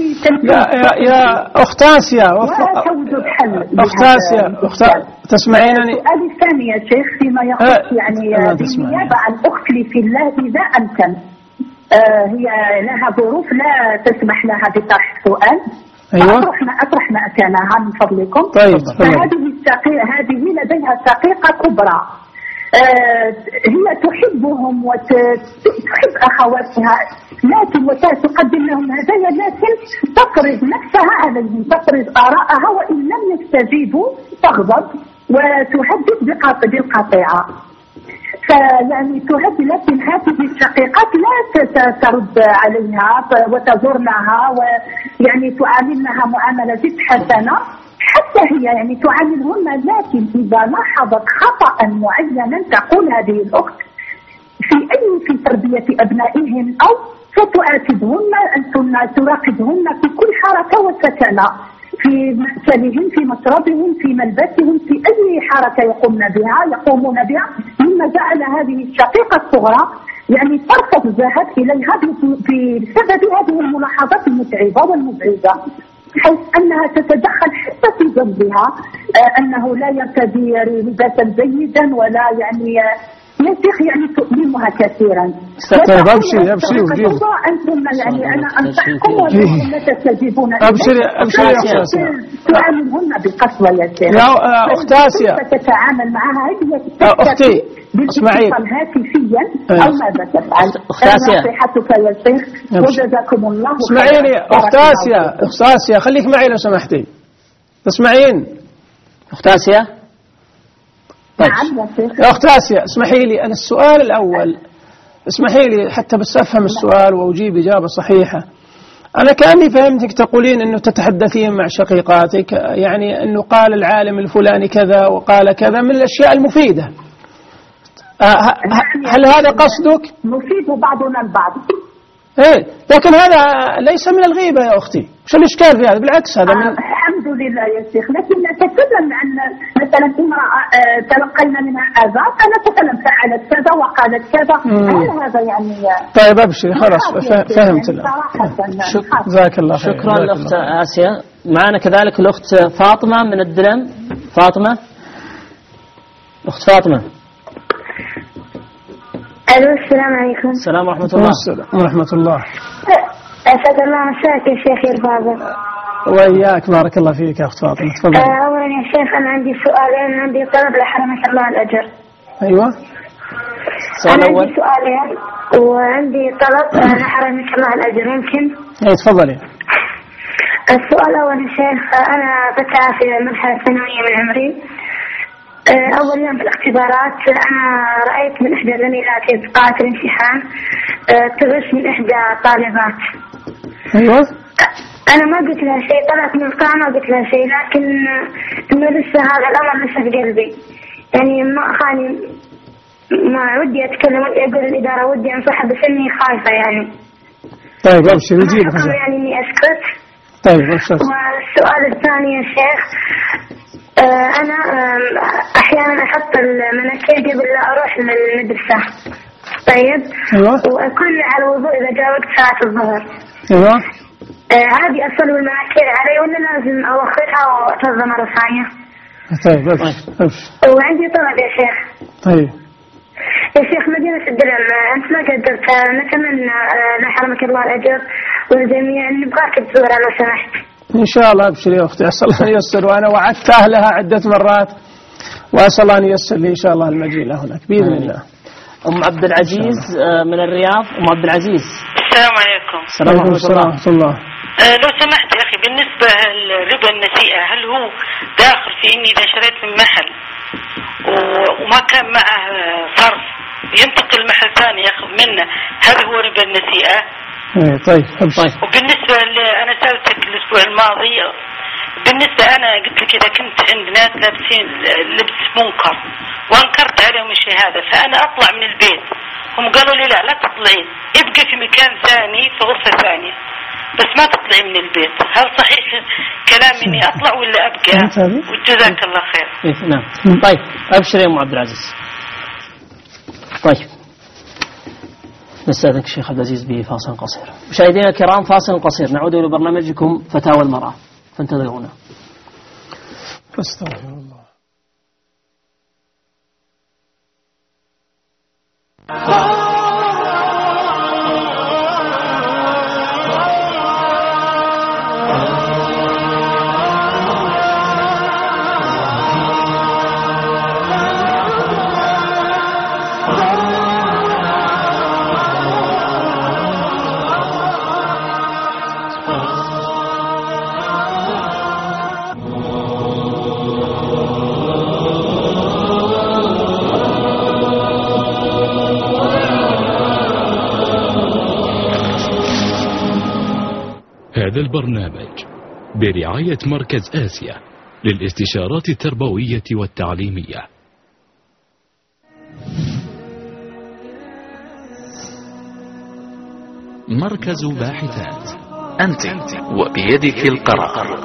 يا أخت آسيا أخت آسيا تسمعينني؟ السؤال الثاني يا شيخ فيما يخص بالنيابة عن أختي في الله إذا أمكن. هي لها ظروف لا تسمح لها بطرح السؤال. أيوة. أطرح مكانها من فضلكم. طيب. هذه لديها شقيقة كبرى، هي تحبهم وتحب أخواتها، لكن وتقدم لهم هدايا، لكن تفرض نفسها عليهم، تفرض آراءها، وإن لم يستجيبوا تغضب وتهدد بالقطيعة. فيعني تهدد، لكن هذه الشقيقات لا ترد عليها وتزورنها ويعني تعاملنها معاملة جد حسنة، حتى هي يعني تعاملهن، لكن إذا لاحظت خطأ معينا تقول هذه الأخت في تربية أبنائهم أو فتعاتبهن، أنتن تراقبهن في كل حركة وسكنة، في مأكلهم، في مشربهم، في ملبسهم، في أي حركة يقومون بها، مما جعل هذه الشقيقة الصغرى يعني ترفض الذهاب إليها بسبب هذه الملاحظات المتعبة والمزعجة، حيث أنها تتدخل حتى في جنبها، أنه لا يرتدي لباسا جيدا ولا يعني يشيخ، يعني تؤلمها كثيرا. طيب أبشري وجيب. أنتم يعني أنا أنصحكم ولكن لا تستجيبون. أبشري يا أختي. تعاملهن بقسوة يا شيخ. يا أخت آسيا. تتعامل معها هي أختي اسمعي. هاتفيا أو ماذا تفعل؟ أخت آسيا. نصيحتك يا شيخ وجزاكم الله. اسمعيني أخت آسيا خليك معي لو سمحتي. تسمعين أخت آسيا؟ طيب. يا أخت آسيا اسمحي لي، أنا السؤال الأول اسمحي لي حتى بس أفهم السؤال وأجيب إجابة صحيحة. أنا كأني فهمتك تقولين أنه تتحدثين مع شقيقاتك، يعني أنه قال العالم الفلاني كذا وقال كذا من الأشياء المفيدة. هل هذا قصدك؟ نفيد بعضنا البعض. إيه، لكن هذا ليس من الغيبة يا أختي. شو الإشكال في هذا؟ بالعكس هذا من الحمد لله يا شيخ، لكن نتكلم عن مثلا امرأة تلقينا منها آذى، فنتكلم فعلت كذا وقالت كذا. هل هذا يعني؟ طيب أبشري خلاص فهمت الآن. جزاك الله خير. شكرا الأخت آسيا. معنا كذلك الأخت فاطمة من الدلم. فاطمة، أخت فاطمة. ألو السلام عليكم. السلام ورحمة الله. ورحمة الله. أسعد الله مساك يا شيخ الفاضل. وإياك بارك الله فيك يا أخت فاطمة. تفضل. أولا يا شيخ أنا عندي سؤالين، عندي طلب لحرمك الله الأجر. أيوة. أنا عندي سؤالين وعندي طلب لحرمك الله الأجر، ممكن؟ إيه تفضلي. السؤال الأول يا شيخ، أنا فتاة في المرحلة الثانوية من عمري. أول يوم في الاختبارات أنا رأيت من إحدى زميلاتي في قاعة الامتحان تغش من إحدى الطالبات. أيوة. أنا ما قلت لها شيء، طلعت من القاعة ما قلت لها شيء، لكن إنه لسه هذا الأمر لسه في قلبي، يعني ما خاني، ما ودي أتكلم، ودي أقول الإدارة، ودي أنصحها، بس إني خايفة يعني. طيب أبشر نجيب يعني إني أسكت. طيب أبشر. والسؤال الثاني يا شيخ، أنا أحيانا أحط المناكير قبل لا أروح للمدرسة. طيب. أيوة. وأكون على وضوء إذا جاء وقت صلاة الظهر. أيوة. هذه أصل المناكير علي ولا لازم أوخرها وأتوضأ مرة ثانية؟ طيب أبشر. وعندي طلب يا شيخ. طيب. يا شيخ مدينة الدلم أنت ما قدرت، نتمنى لحرمك الله الأجر والجميع نبغاك تزورها لو سمحت. إن شاء الله أبشر يا أختي، أسأل الله أن ييسر، وأنا وعدت أهلها عدة مرات وأسأل الله أن ييسر لي إن شاء الله المجيء هناك بإذن الله. أم عبد العزيز من الرياض. أم عبد العزيز. السلام عليكم. السلام ورحمة الله. لو سمحت يا أخي، بالنسبة لربا النسيئة هل هو داخل في إني إذا شريت من محل وما كان معه صرف ينتقل محل ثاني يأخذ منه، هذا هو ربا النسيئة؟ طيب. وبالنسبة أنا سألتك الأسبوع الماضي، بالنسبة أنا قلت لك إذا كنت عند ناس لابسين لبس منكر وانكرت عليهم الشيء هذا، فأنا أطلع من البيت، هم قالوا لي لا تطلعين، ابقى في مكان ثاني في غرفة ثانية. بس ما تطلعي من البيت. هل صحيح كلامي إني أطلع ولا أبقى؟ وجزاك الله خير. نعم. طيب أبشر يا أم عبد العزيز. طيب نستأذنك الشيخ عبد العزيز بفاصل قصير. مشاهدينا الكرام فاصل قصير، نعود إلى برنامجكم فتاوى المرأة، فانتظرونا. استغفر الله. هذا البرنامج برعاية مركز آسيا للاستشارات التربوية والتعليمية. مركز باحثات، أنت وبيدك القرار.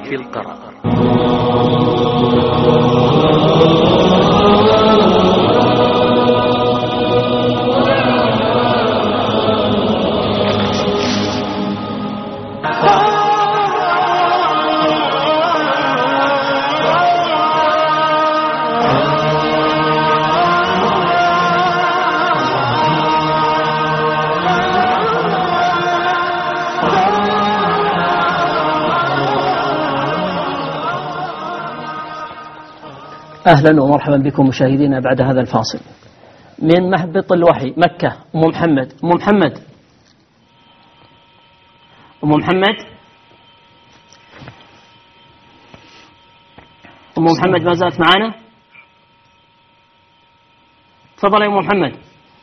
أهلا ومرحبا بكم مشاهدينا بعد هذا الفاصل. من مهبط الوحي مكة، أم محمد. أم محمد ما زالت معنا؟ تفضل يا أم محمد.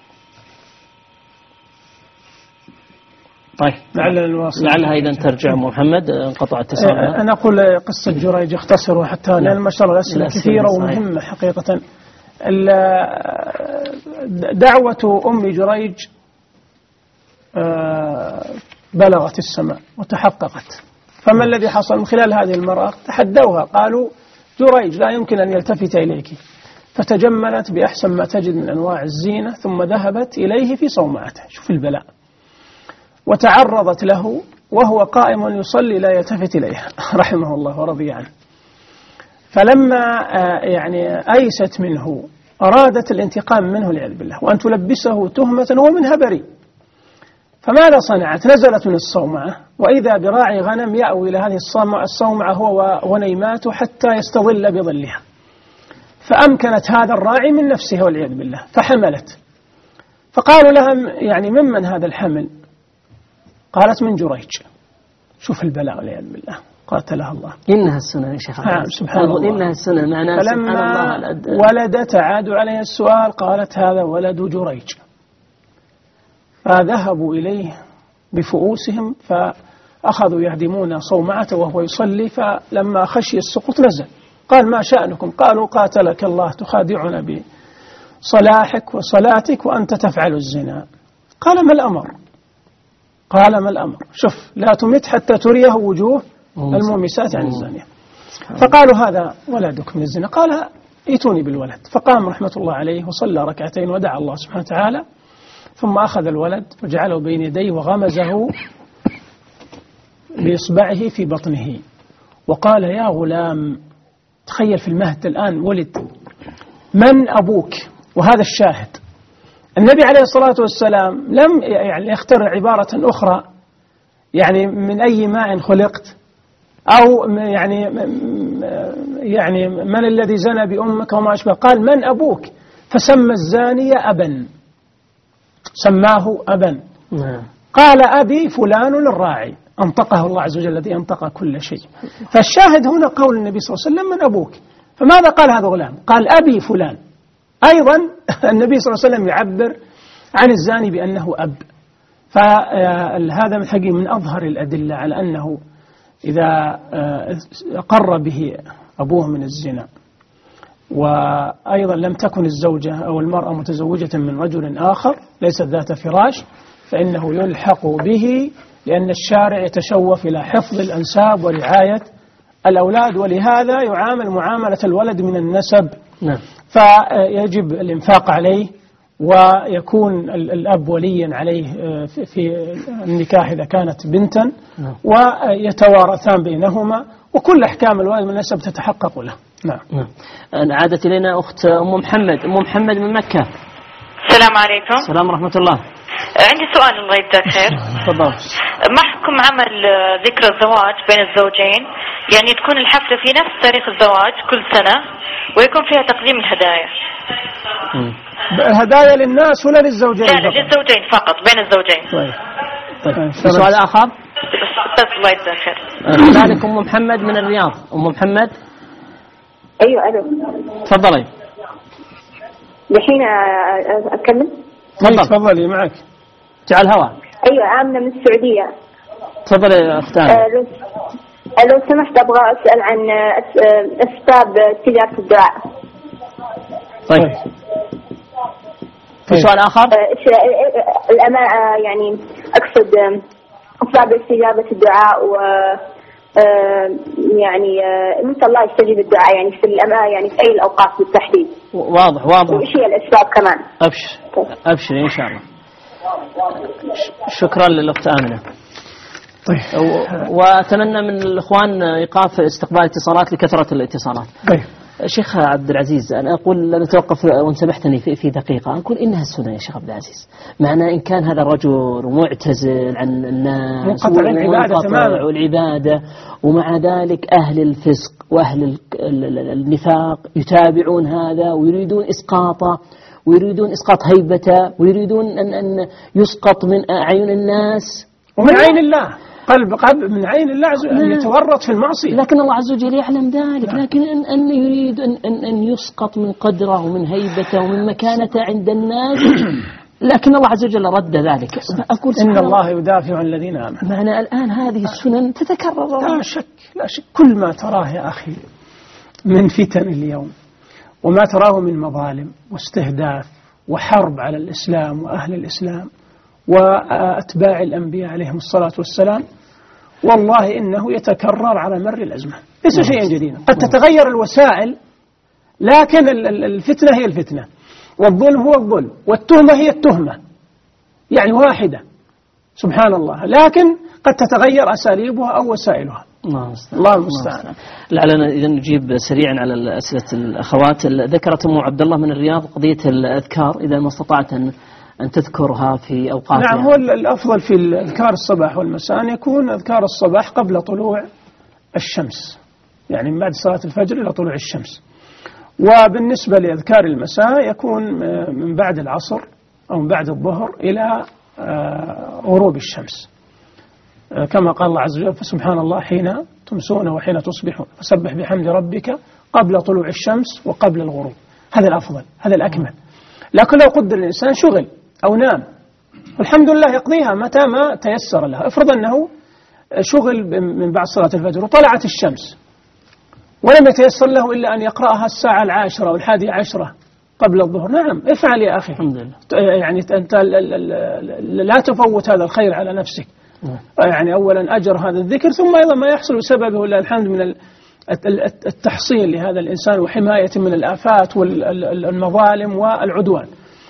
طيب لعلها إذا ترجع أم محمد، انقطع اتصال. أنا أقول قصة جريج اختصروا حتى لأن ما شاء الله الأسئلة كثيرة ومهمة حقيقة. دعوة أم جريج بلغت السماء وتحققت. فما الذي حصل من خلال هذه المرأة؟ تحدوها قالوا جريج لا يمكن أن يلتفت إليك، فتجملت بأحسن ما تجد من أنواع الزينة ثم ذهبت إليه في صومعته. شوف البلاء. وتعرضت له وهو قائم يصلي لا يلتفت إليها رحمه الله ورضي عنه. فلما أيست منه أرادت الانتقام منه والعياذ بالله، وأن تلبسه تهمة هو منها بريء. فماذا صنعت؟ نزلت من الصومعة وإذا براعي غنم يأوي إلى هذه الصومعة هو ونيماته حتى يستظل بظلها، فأمكنت هذا الراعي من نفسه والعياذ بالله فحملت. فقالوا لها ممن هذا الحمل؟ قالت من جريج. شوف البلاء والعياذ بالله، قاتلها الله. إنها السنة يا شيخ. سبحان الله. إنها السنة معناها. فلما ولدت عادوا عليها السؤال قالت هذا ولد جريج. فذهبوا إليه بفؤوسهم فأخذوا يهدمون صومعته وهو يصلي، فلما خشي السقوط نزل قال ما شأنكم؟ قالوا قاتلك الله تخادعنا بصلاحك وصلاتك وأنت تفعل الزنا. قال ما الأمر؟ شوف لا تمت حتى تريه وجوه المومسات عن الزانية. فقالوا هذا ولدك من الزنا. قال ائتوني بالولد. فقام رحمة الله عليه وصلى ركعتين ودعا الله سبحانه وتعالى، ثم أخذ الولد وجعله بين يديه وغمزه بإصبعه في بطنه وقال يا غلام، تخيل في المهد الآن ولد، من أبوك؟ وهذا الشاهد. النبي عليه الصلاة والسلام لم يخترع عبارة أخرى من أي ماء خلقت، أو من الذي زنى بأمك وما أشبه. قال من أبوك؟ فسمى الزاني أبا، سماه أبا. قال أبي فلان الراعي، أنطقه الله عز وجل الذي أنطق كل شيء. فالشاهد هنا قول النبي صلى الله عليه وسلم من أبوك. فماذا قال هذا الغلام؟ قال أبي فلان. أيضا النبي صلى الله عليه وسلم يعبر عن الزاني بأنه أب. فهذا من حقيقة من أظهر الأدلة على أنه إذا قر به أبوه من الزنا، وأيضا لم تكن الزوجة أو المرأة متزوجة من رجل آخر ليست ذات فراش، فإنه يلحق به، لأن الشارع يتشوف إلى حفظ الأنساب ورعاية الأولاد، ولهذا يعامل معاملة الولد من النسب. نعم. فيجب الإنفاق عليه، ويكون الأب وليا عليه في النكاح إذا كانت بنتا، ويتوارثان بينهما، وكل أحكام الولد من النسب تتحقق له. نعم. عادت إلينا أخت أم محمد. أم محمد من مكة. السلام عليكم. السلام ورحمة الله. عندي سؤال الله يجزاك خير. تفضل. ما حكم عمل ذكرى الزواج بين الزوجين؟ يعني تكون الحفلة في نفس تاريخ الزواج كل سنة، ويكون فيها تقديم الهدايا. الهدايا للناس ولا للزوجين؟ لا، للزوجين فقط، بين الزوجين. طيب. سؤال آخر؟ بس الله يجزاك خير. كذلك أم محمد من الرياض. أم محمد. أيوة ألو. تفضلي. الحين أكمل؟ تفضلي معك. تعال الهواء. أيوة آمنة من السعودية. تفضلي يا أختان. لو سمحت أبغى أسأل عن أسباب استجابة الدعاء. طيب. في سؤال آخر؟ يعني أقصد أسباب استجابة الدعاء، و يعني متى الله يستجيب الدعاء يعني في يعني في أي الأوقات بالتحديد؟ واضح. وإيش هي الأسباب كمان؟ أبشر إن شاء الله. شكرا للأخت آمنة. طيب. وأتمنى من الإخوان إيقاف استقبال اتصالات لكثرة الاتصالات. طيب. شيخ عبد العزيز، أنا أقول نتوقف وإن سمحتني في دقيقة. أقول إنها السنة يا شيخ عبد العزيز، معنى إن كان هذا الرجل معتزل عن الناس والعبادة، ومع ذلك أهل الفسق وأهل النفاق يتابعون هذا ويريدون إسقاطه، ويريدون إسقاط هيبته، ويريدون أن يسقط من أعين الناس ومن عين الله. قلب من عين الله أن يتورط في المعصية، لكن الله عز وجل يعلم ذلك، لكن أن يريد أن يسقط من قدره ومن هيبته ومن مكانته عند الناس، لكن الله عز وجل رد ذلك. أقول إن الله يدافع عن الذين آمنوا. معنى الآن هذه السنن تتكرر. لا شك كل ما تراه يا أخي من فتن اليوم، وما تراه من مظالم واستهداف وحرب على الإسلام وأهل الإسلام وأتباع الأنبياء عليهم الصلاة والسلام، والله إنه يتكرر على مر الأزمان، ليس شيئا جديدا. قد تتغير الوسائل، لكن الفتنة هي الفتنة، والظلم هو الظلم، والتهمة هي التهمة، يعني واحدة سبحان الله، لكن قد تتغير أساليبها أو وسائلها. الله المستعان. لعلنا إذا نجيب سريعا على أسئلة الأخوات. ذكرت أم عبد الله من الرياض قضية الأذكار، إذا ما استطعت أن تذكرها في أوقاتها. نعم، هو الأفضل في الأذكار الصباح والمساء أن يكون أذكار الصباح قبل طلوع الشمس، يعني من بعد صلاة الفجر إلى طلوع الشمس، وبالنسبة لأذكار المساء يكون من بعد العصر أو من بعد الظهر إلى غروب الشمس، كما قال الله عز وجل: فسبحان الله حين تمسون وحين تصبحون فسبح بحمد ربك قبل طلوع الشمس وقبل الغروب. هذا الأفضل، هذا الأكمل. لكن لو قدر الإنسان شغل أو نام، الحمد لله يقضيها متى ما تيسر له. افرض أنه شغل من بعد صلاة الفجر وطلعت الشمس ولم يتيسر له إلا أن يقرأها الساعة 10 أو 11 قبل الظهر، نعم افعل يا أخي، الحمد لله. يعني أنت لا تفوت هذا الخير على نفسك. يعني أولا أجر هذا الذكر، ثم أيضا ما يحصل بسببه إلا الحمد من التحصين لهذا الإنسان وحماية من الآفات والمظالم والعدوان.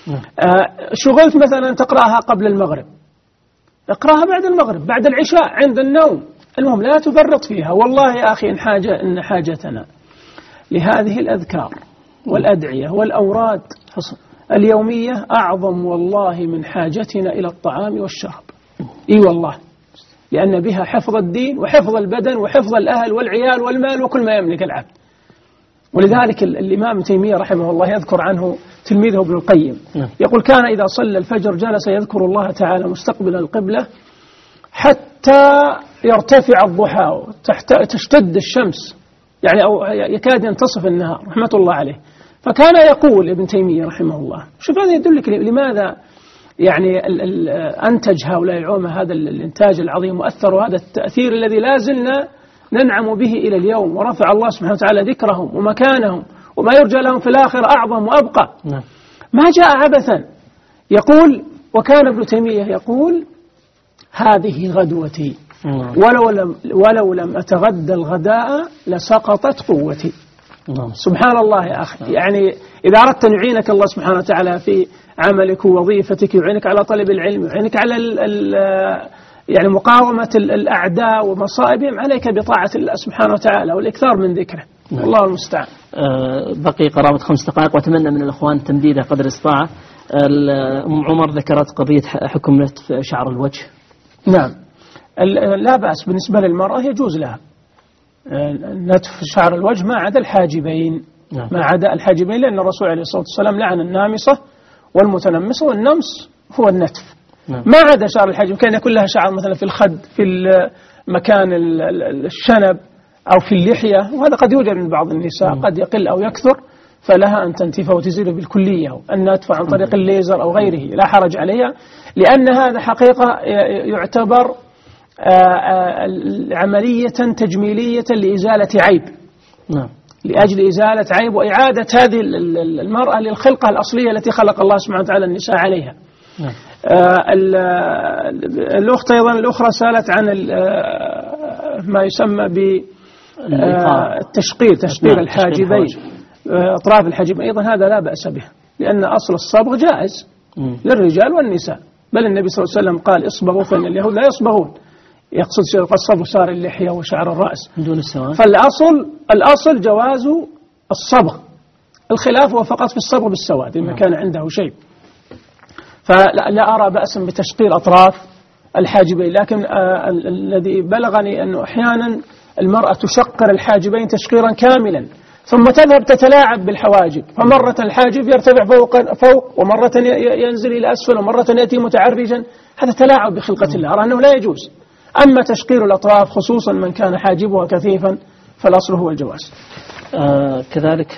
شغلت مثلا تقرأها قبل المغرب، اقرأها بعد المغرب، بعد العشاء، عند النوم، المهم لا تفرط فيها. والله يا أخي إن حاجتنا لهذه الأذكار والأدعية والأوراد اليومية أعظم والله من حاجتنا إلى الطعام والشراب. إي والله، لأن بها حفظ الدين وحفظ البدن وحفظ الأهل والعيال والمال وكل ما يملك العبد. ولذلك الإمام ابن تيمية رحمه الله يذكر عنه تلميذه ابن القيم، يقول: كان إذا صلى الفجر جلس يذكر الله تعالى مستقبل القبلة حتى يرتفع الضحى تشتد الشمس، يعني أو يكاد ينتصف النهار، رحمة الله عليه. فكان يقول ابن تيمية رحمه الله، شوف هذا يدلك لماذا يعني أنتج هؤلاء العلماء هذا الإنتاج العظيم وأثر هذا التأثير الذي لا زلنا ننعم به إلى اليوم، ورفع الله سبحانه وتعالى ذكرهم ومكانهم، وما يرجى لهم في الآخرة أعظم وأبقى. ما جاء عبثا. يقول: وكان ابن تيمية يقول هذه غدوتي ولو لم أتغدى الغداء لسقطت قوتي. سبحان الله يا أخي، يعني إذا أردت أن يعينك الله سبحانه وتعالى في عملك ووظيفتك، يعينك على طلب العلم، يعينك على يعني مقاومة الأعداء ومصائبهم، عليك بطاعة الله سبحانه وتعالى والإكثار من ذكره. الله المستعان. بقي قرابة 5 دقائق، وأتمنى من الأخوان تمديدها قدر الاستطاعة. أم عمر ذكرت قضية حكم نتف شعر الوجه. نعم، لا بأس بالنسبة للمرأة، يجوز لها نتف شعر الوجه ما عدا الحاجبين. ما عدا الحاجبين، لأن الرسول عليه الصلاة والسلام لعن النامصة والمتنمصة، والنمص هو النتف. ما عدا شعر الحاجب، كان يكون لها شعر مثلا في الخد، في مكان الشنب، أو في اللحية، وهذا قد يوجد من بعض النساء، قد يقل أو يكثر، فلها أن تنتفه وتزيله بالكلية، النتف عن طريق الليزر أو غيره لا حرج عليها، لأن هذا حقيقة يعتبر عملية تجميلية لإزالة عيب. لأجل إزالة عيب وإعادة هذه المرأة للخلقة الأصلية التي خلق الله سبحانه وتعالى النساء عليها. الأخت أيضا الأخرى سألت عن ما يسمى بالتشقير، تشقير الحاجبين، أطراف الحاجبين، أيضا هذا لا بأس به، لأن أصل الصبغ جائز للرجال والنساء، بل النبي صلى الله عليه وسلم قال اصبغوا فإن اليهود لا يصبغون، يقصد الصبغ شعر اللحية وشعر الرأس دون السواد. فالأصل جواز الصبغ، الخلاف هو فقط في الصبغ بالسواد إذا كان عنده شيء، فلا أرى بأسا بتشقير أطراف الحاجبين. لكن الذي بلغني أنه أحيانا المرأة تشقر الحاجبين تشقيرا كاملا، ثم تذهب تتلاعب بالحواجب، فمرة الحاجب يرتفع فوق ومرة ينزل إلى أسفل ومرة يأتي متعرجا، هذا تلاعب بخلقة الله، أرى أنه لا يجوز. أما تشقير الأطراف خصوصا من كان حاجبها كثيفا فالأصل هو الجواز. كذلك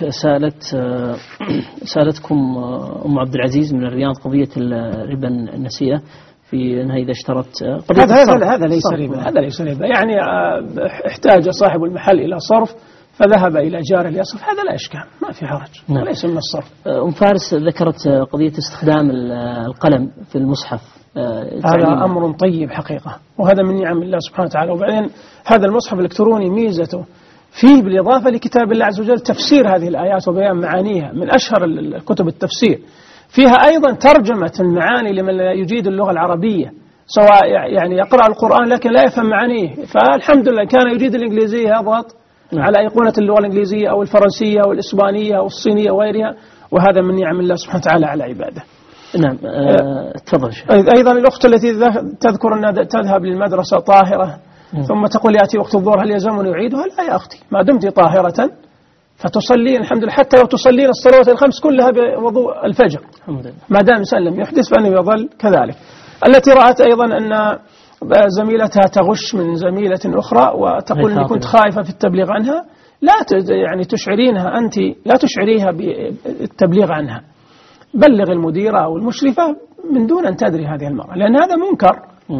سألتكم أم عبد العزيز من الرياض قضية الربا النسيئة، في أنها إذا اشترت هذا ليس ربا، هذا ليس ربا، يعني احتاج صاحب المحل إلى صرف فذهب إلى جار ليصرف، هذا لا إشكال، ما في حرج، وليس من الصرف. أم فارس ذكرت قضية استخدام القلم في المصحف، هذا أمر طيب حقيقة، وهذا من نعم الله سبحانه وتعالى. وبعدين هذا المصحف الإلكتروني ميزته فيه بالإضافة لكتاب الله عز وجل تفسير هذه الآيات وبيان معانيها، من أشهر الكتب التفسير، فيها أيضا ترجمة المعاني لمن لا يجيد اللغة العربية، سواء يعني يقرأ القرآن لكن لا يفهم معانيه، فالحمد لله كان يجيد الإنجليزية يضغط على أيقونة اللغة الإنجليزية أو الفرنسية أو الإسبانية أو الصينية وغيرها، وهذا من نعم الله سبحانه وتعالى على عباده. نعم. تفضل. أيضا الأخت التي تذكر أنها تذهب للمدرسة طاهرة ثم تقول يأتي وقت الظهر هل يلزمني يعيدها؟ لا يا أختي، ما دمت طاهرة فتصلين الحمد لله، حتى لو تصلين الصلوات الخمس كلها بوضوء الفجر ما دام الإنسان لم يحدث فإنه يظل كذلك. التي رأت أيضا أن زميلتها تغش من زميلة أخرى وتقول إني كنت خائفة في التبليغ عنها، لا يعني تشعرينها أنت، لا تشعريها بالتبليغ عنها، بلغ المديرة أو المشرفة من دون أن تدري هذه المرأة، لأن هذا منكر.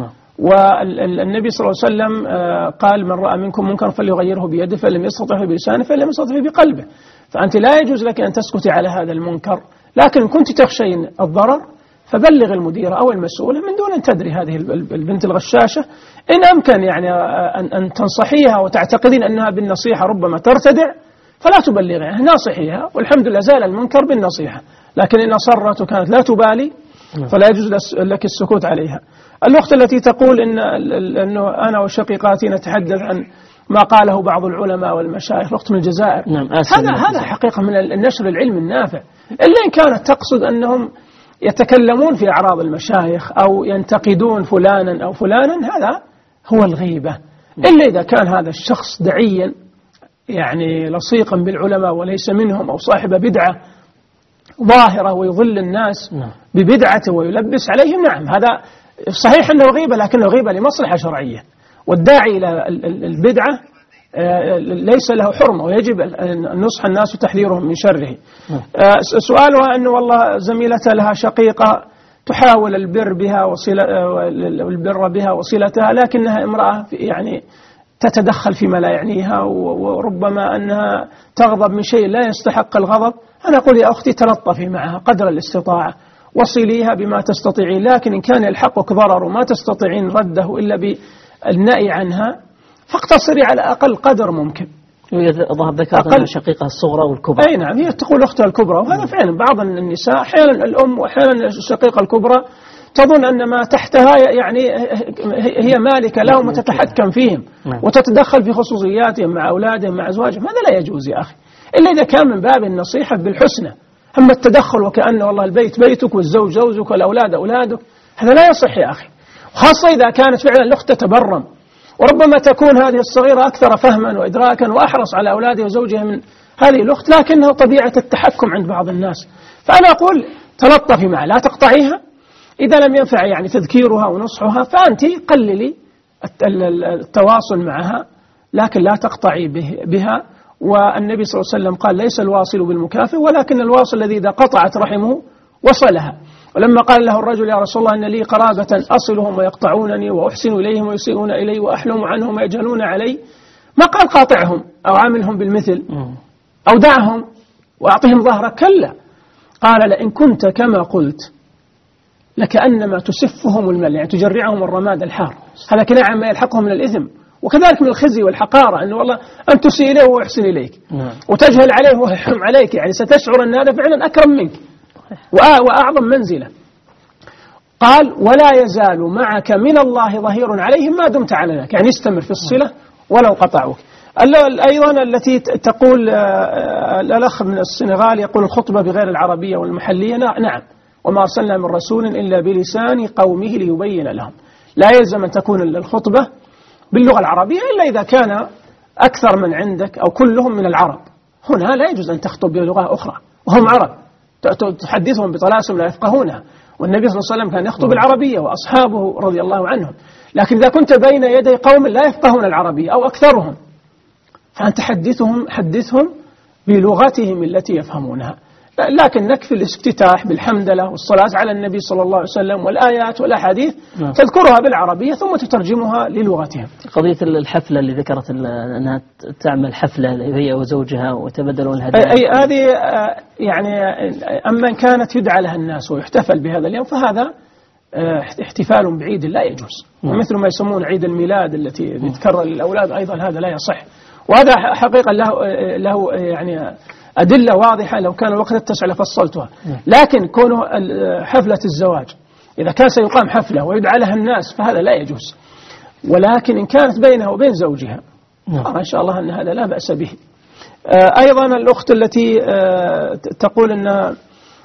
والنبي صلى الله عليه وسلم قال من رأى منكم منكر فليغيره بيده، فلم يستطع بلسانه، فلم يستطع بقلبه، فأنت لا يجوز لك أن تسكتي على هذا المنكر، لكن كنت تخشين الضرر فبلغ المديرة أو المسؤولة من دون أن تدري هذه البنت الغشاشة. إن أمكن يعني أن تنصحيها وتعتقدين أنها بالنصيحة ربما ترتدع فلا تبلغيها، ناصحيها، والحمد لله زال المنكر بالنصيحة، لكن إن أصرت وكانت لا تبالي فلا يجوز لك السكوت عليها. الأخت التي تقول أنه أنا وشقيقاتي نتحدث عن ما قاله بعض العلماء والمشايخ، الأخت من الجزائر، هذا حقيقة من النشر العلم النافع، إلا إن كانت تقصد أنهم يتكلمون في أعراض المشايخ أو ينتقدون فلانا أو فلانا، هذا هو الغيبة. إلا إذا كان هذا الشخص دعيا يعني لصيقا بالعلماء وليس منهم، أو صاحب بدعة ظاهرة ويضل الناس ببدعته ويلبس عليهم، نعم هذا صحيح أنه غيبة، لكنه غيبة لمصلحة شرعية، والداعي إلى البدعة ليس له حرمة، ويجب أن نصح الناس وتحذيرهم من شره. سؤالها أنه والله زميلتها لها شقيقة تحاول البر بها وصلتها، لكنها امرأة يعني تتدخل فيما لا يعنيها، وربما أنها تغضب من شيء لا يستحق الغضب. أنا أقول يا أختي تلطفي معها قدر الاستطاعة، وصليها بما تستطيعين، لكن إن كان يلحقك ضرر وما تستطيعين رده إلا بالنهي عنها فاقتصري على أقل قدر ممكن. ظهر ذكرت شقيقة الصغرى والكبرى. أي نعم، هي تقول أختها الكبرى، وهذا فعلا بعض النساء أحيانا الأم وأحيانا الشقيقة الكبرى تظن أن ما تحتها يعني هي مالكة لهم وتتحكم فيهم وتتدخل في خصوصياتهم مع أولادهم مع أزواجهم. هذا لا يجوز يا أخي، إلا إذا كان من باب النصيحة بالحسنى. أما التدخل وكأنه والله البيت بيتك والزوج زوجك والأولاد أولادك، هذا لا يصح يا أخي، خاصة إذا كانت فعلا الأخت تتبرم، وربما تكون هذه الصغيرة أكثر فهما وإدراكا وأحرص على أولادها وزوجها من هذه الأخت، لكنها طبيعة التحكم عند بعض الناس. فأنا أقول تلطفي معها، لا تقطعيها. إذا لم ينفع يعني تذكيرها ونصحها فأنت قللي التواصل معها، لكن لا تقطعي بها. والنبي صلى الله عليه وسلم قال ليس الواصل بالمكافئ، ولكن الواصل الذي إذا قطعت رحمه وصلها. ولما قال له الرجل يا رسول الله إن لي قرابة أصلهم ويقطعونني وأحسن إليهم ويسيئون إلي وأحلم عنهم ويجهلون علي، ما قال قاطعهم أو عاملهم بالمثل أو دعهم وأعطهم ظهرك، كلا، قال لئن كنت كما قلت لكأنما تسفهم المل، يعني تجرعهم الرماد الحار. هذا كناع ما يلحقهم من الإثم، وكذلك من الخزي والحقارة، أنه والله أن تسيء إليه ويحسن إليك وتجهل عليه ويحرم عليك، يعني ستشعر أن هذا فعلا أكرم منك وأعظم منزلة. قال ولا يزال معك من الله ظهير عليهم ما دمت على ذلك، يعني استمر في الصلة ولو قطعوك. أيضا التي تقول الأخ من السنغال يقول الخطبة بغير العربية والمحلية، نعم، وما أرسلنا من رسول إلا بلسان قومه ليبين لهم. لا يلزم أن تكون الخطبة باللغة العربية إلا إذا كان أكثر من عندك أو كلهم من العرب. هنا لا يجوز أن تخطب بلغة أخرى وهم عرب، تحدثهم بطلاسم لا يفقهونها، والنبي صلى الله عليه وسلم كان يخطب بالعربية وأصحابه رضي الله عنهم. لكن إذا كنت بين يدي قوم لا يفقهون العربية أو أكثرهم فأنت حدثهم بلغتهم التي يفهمونها. لكن نكفي الافتتاح بالحمدلله والصلاة على النبي صلى الله عليه وسلم والآيات والأحاديث تذكرها بالعربية ثم تترجمها للغتهم. قضية الحفلة اللي ذكرت أنها تعمل حفلة هي وزوجها وتبدلون الهدايا، أي هذه يعني أما كانت يدعى لها الناس ويحتفل بهذا اليوم فهذا احتفال بعيد لا يجوز، ومثل ما يسمون عيد الميلاد التي يتكرر للأولاد أيضا هذا لا يصح. وهذا حقيقة له يعني أدلة واضحة، لو كان الوقت اتسع لفصلتها. لكن كونه حفلة الزواج إذا كان سيقام حفلة ويدعى لها الناس فهذا لا يجوز، ولكن إن كانت بينها وبين زوجها إن شاء الله أن هذا لا بأس به. أيضا الأخت التي تقول أن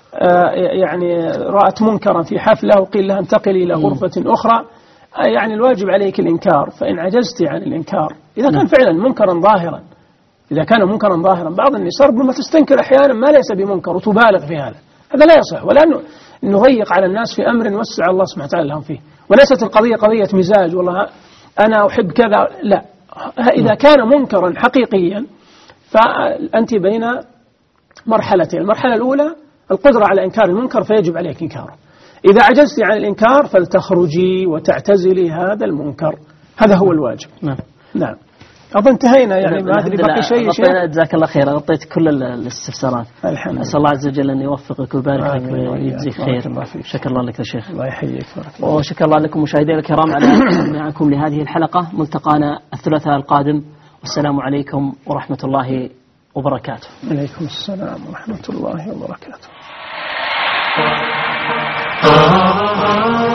يعني رأت منكرا في حفلة وقيل لها انتقلي إلى غرفة أخرى، يعني الواجب عليك الإنكار، فإن عجزت عن الإنكار إذا كان فعلا منكرا ظاهرا، إذا كان منكرا ظاهرا بعض النساء ربما تستنكر أحيانا ما ليس بمنكر وتبالغ في هذا لا يصح، ولا نضيق على الناس في أمر وسع الله سبحانه وتعالى لهم فيه. وليست القضية قضية مزاج والله أنا أحب كذا، لا، إذا كان منكرا حقيقيا فأنت بين مرحلتين. المرحلة الأولى القدرة على إنكار المنكر فيجب عليك إنكاره، إذا عجزت عن الإنكار فلتخرجي وتعتزلي هذا المنكر، هذا هو الواجب. نعم. أظن انتهينا، يعني ما أدري بقي شيء. جزاك الله خير، غطيت كل الاستفسارات. الحمد لله. أسأل الله عز وجل أن يوفقك ويبارك لك ويجزيك خير. شكر الله لك يا شيخ. الله يحييك. وشكر الله لكم مشاهدينا الكرام على استماعكم لهذه الحلقة. ملتقانا الثلاثاء القادم، والسلام عليكم ورحمة الله وبركاته. عليكم السلام ورحمة الله وبركاته.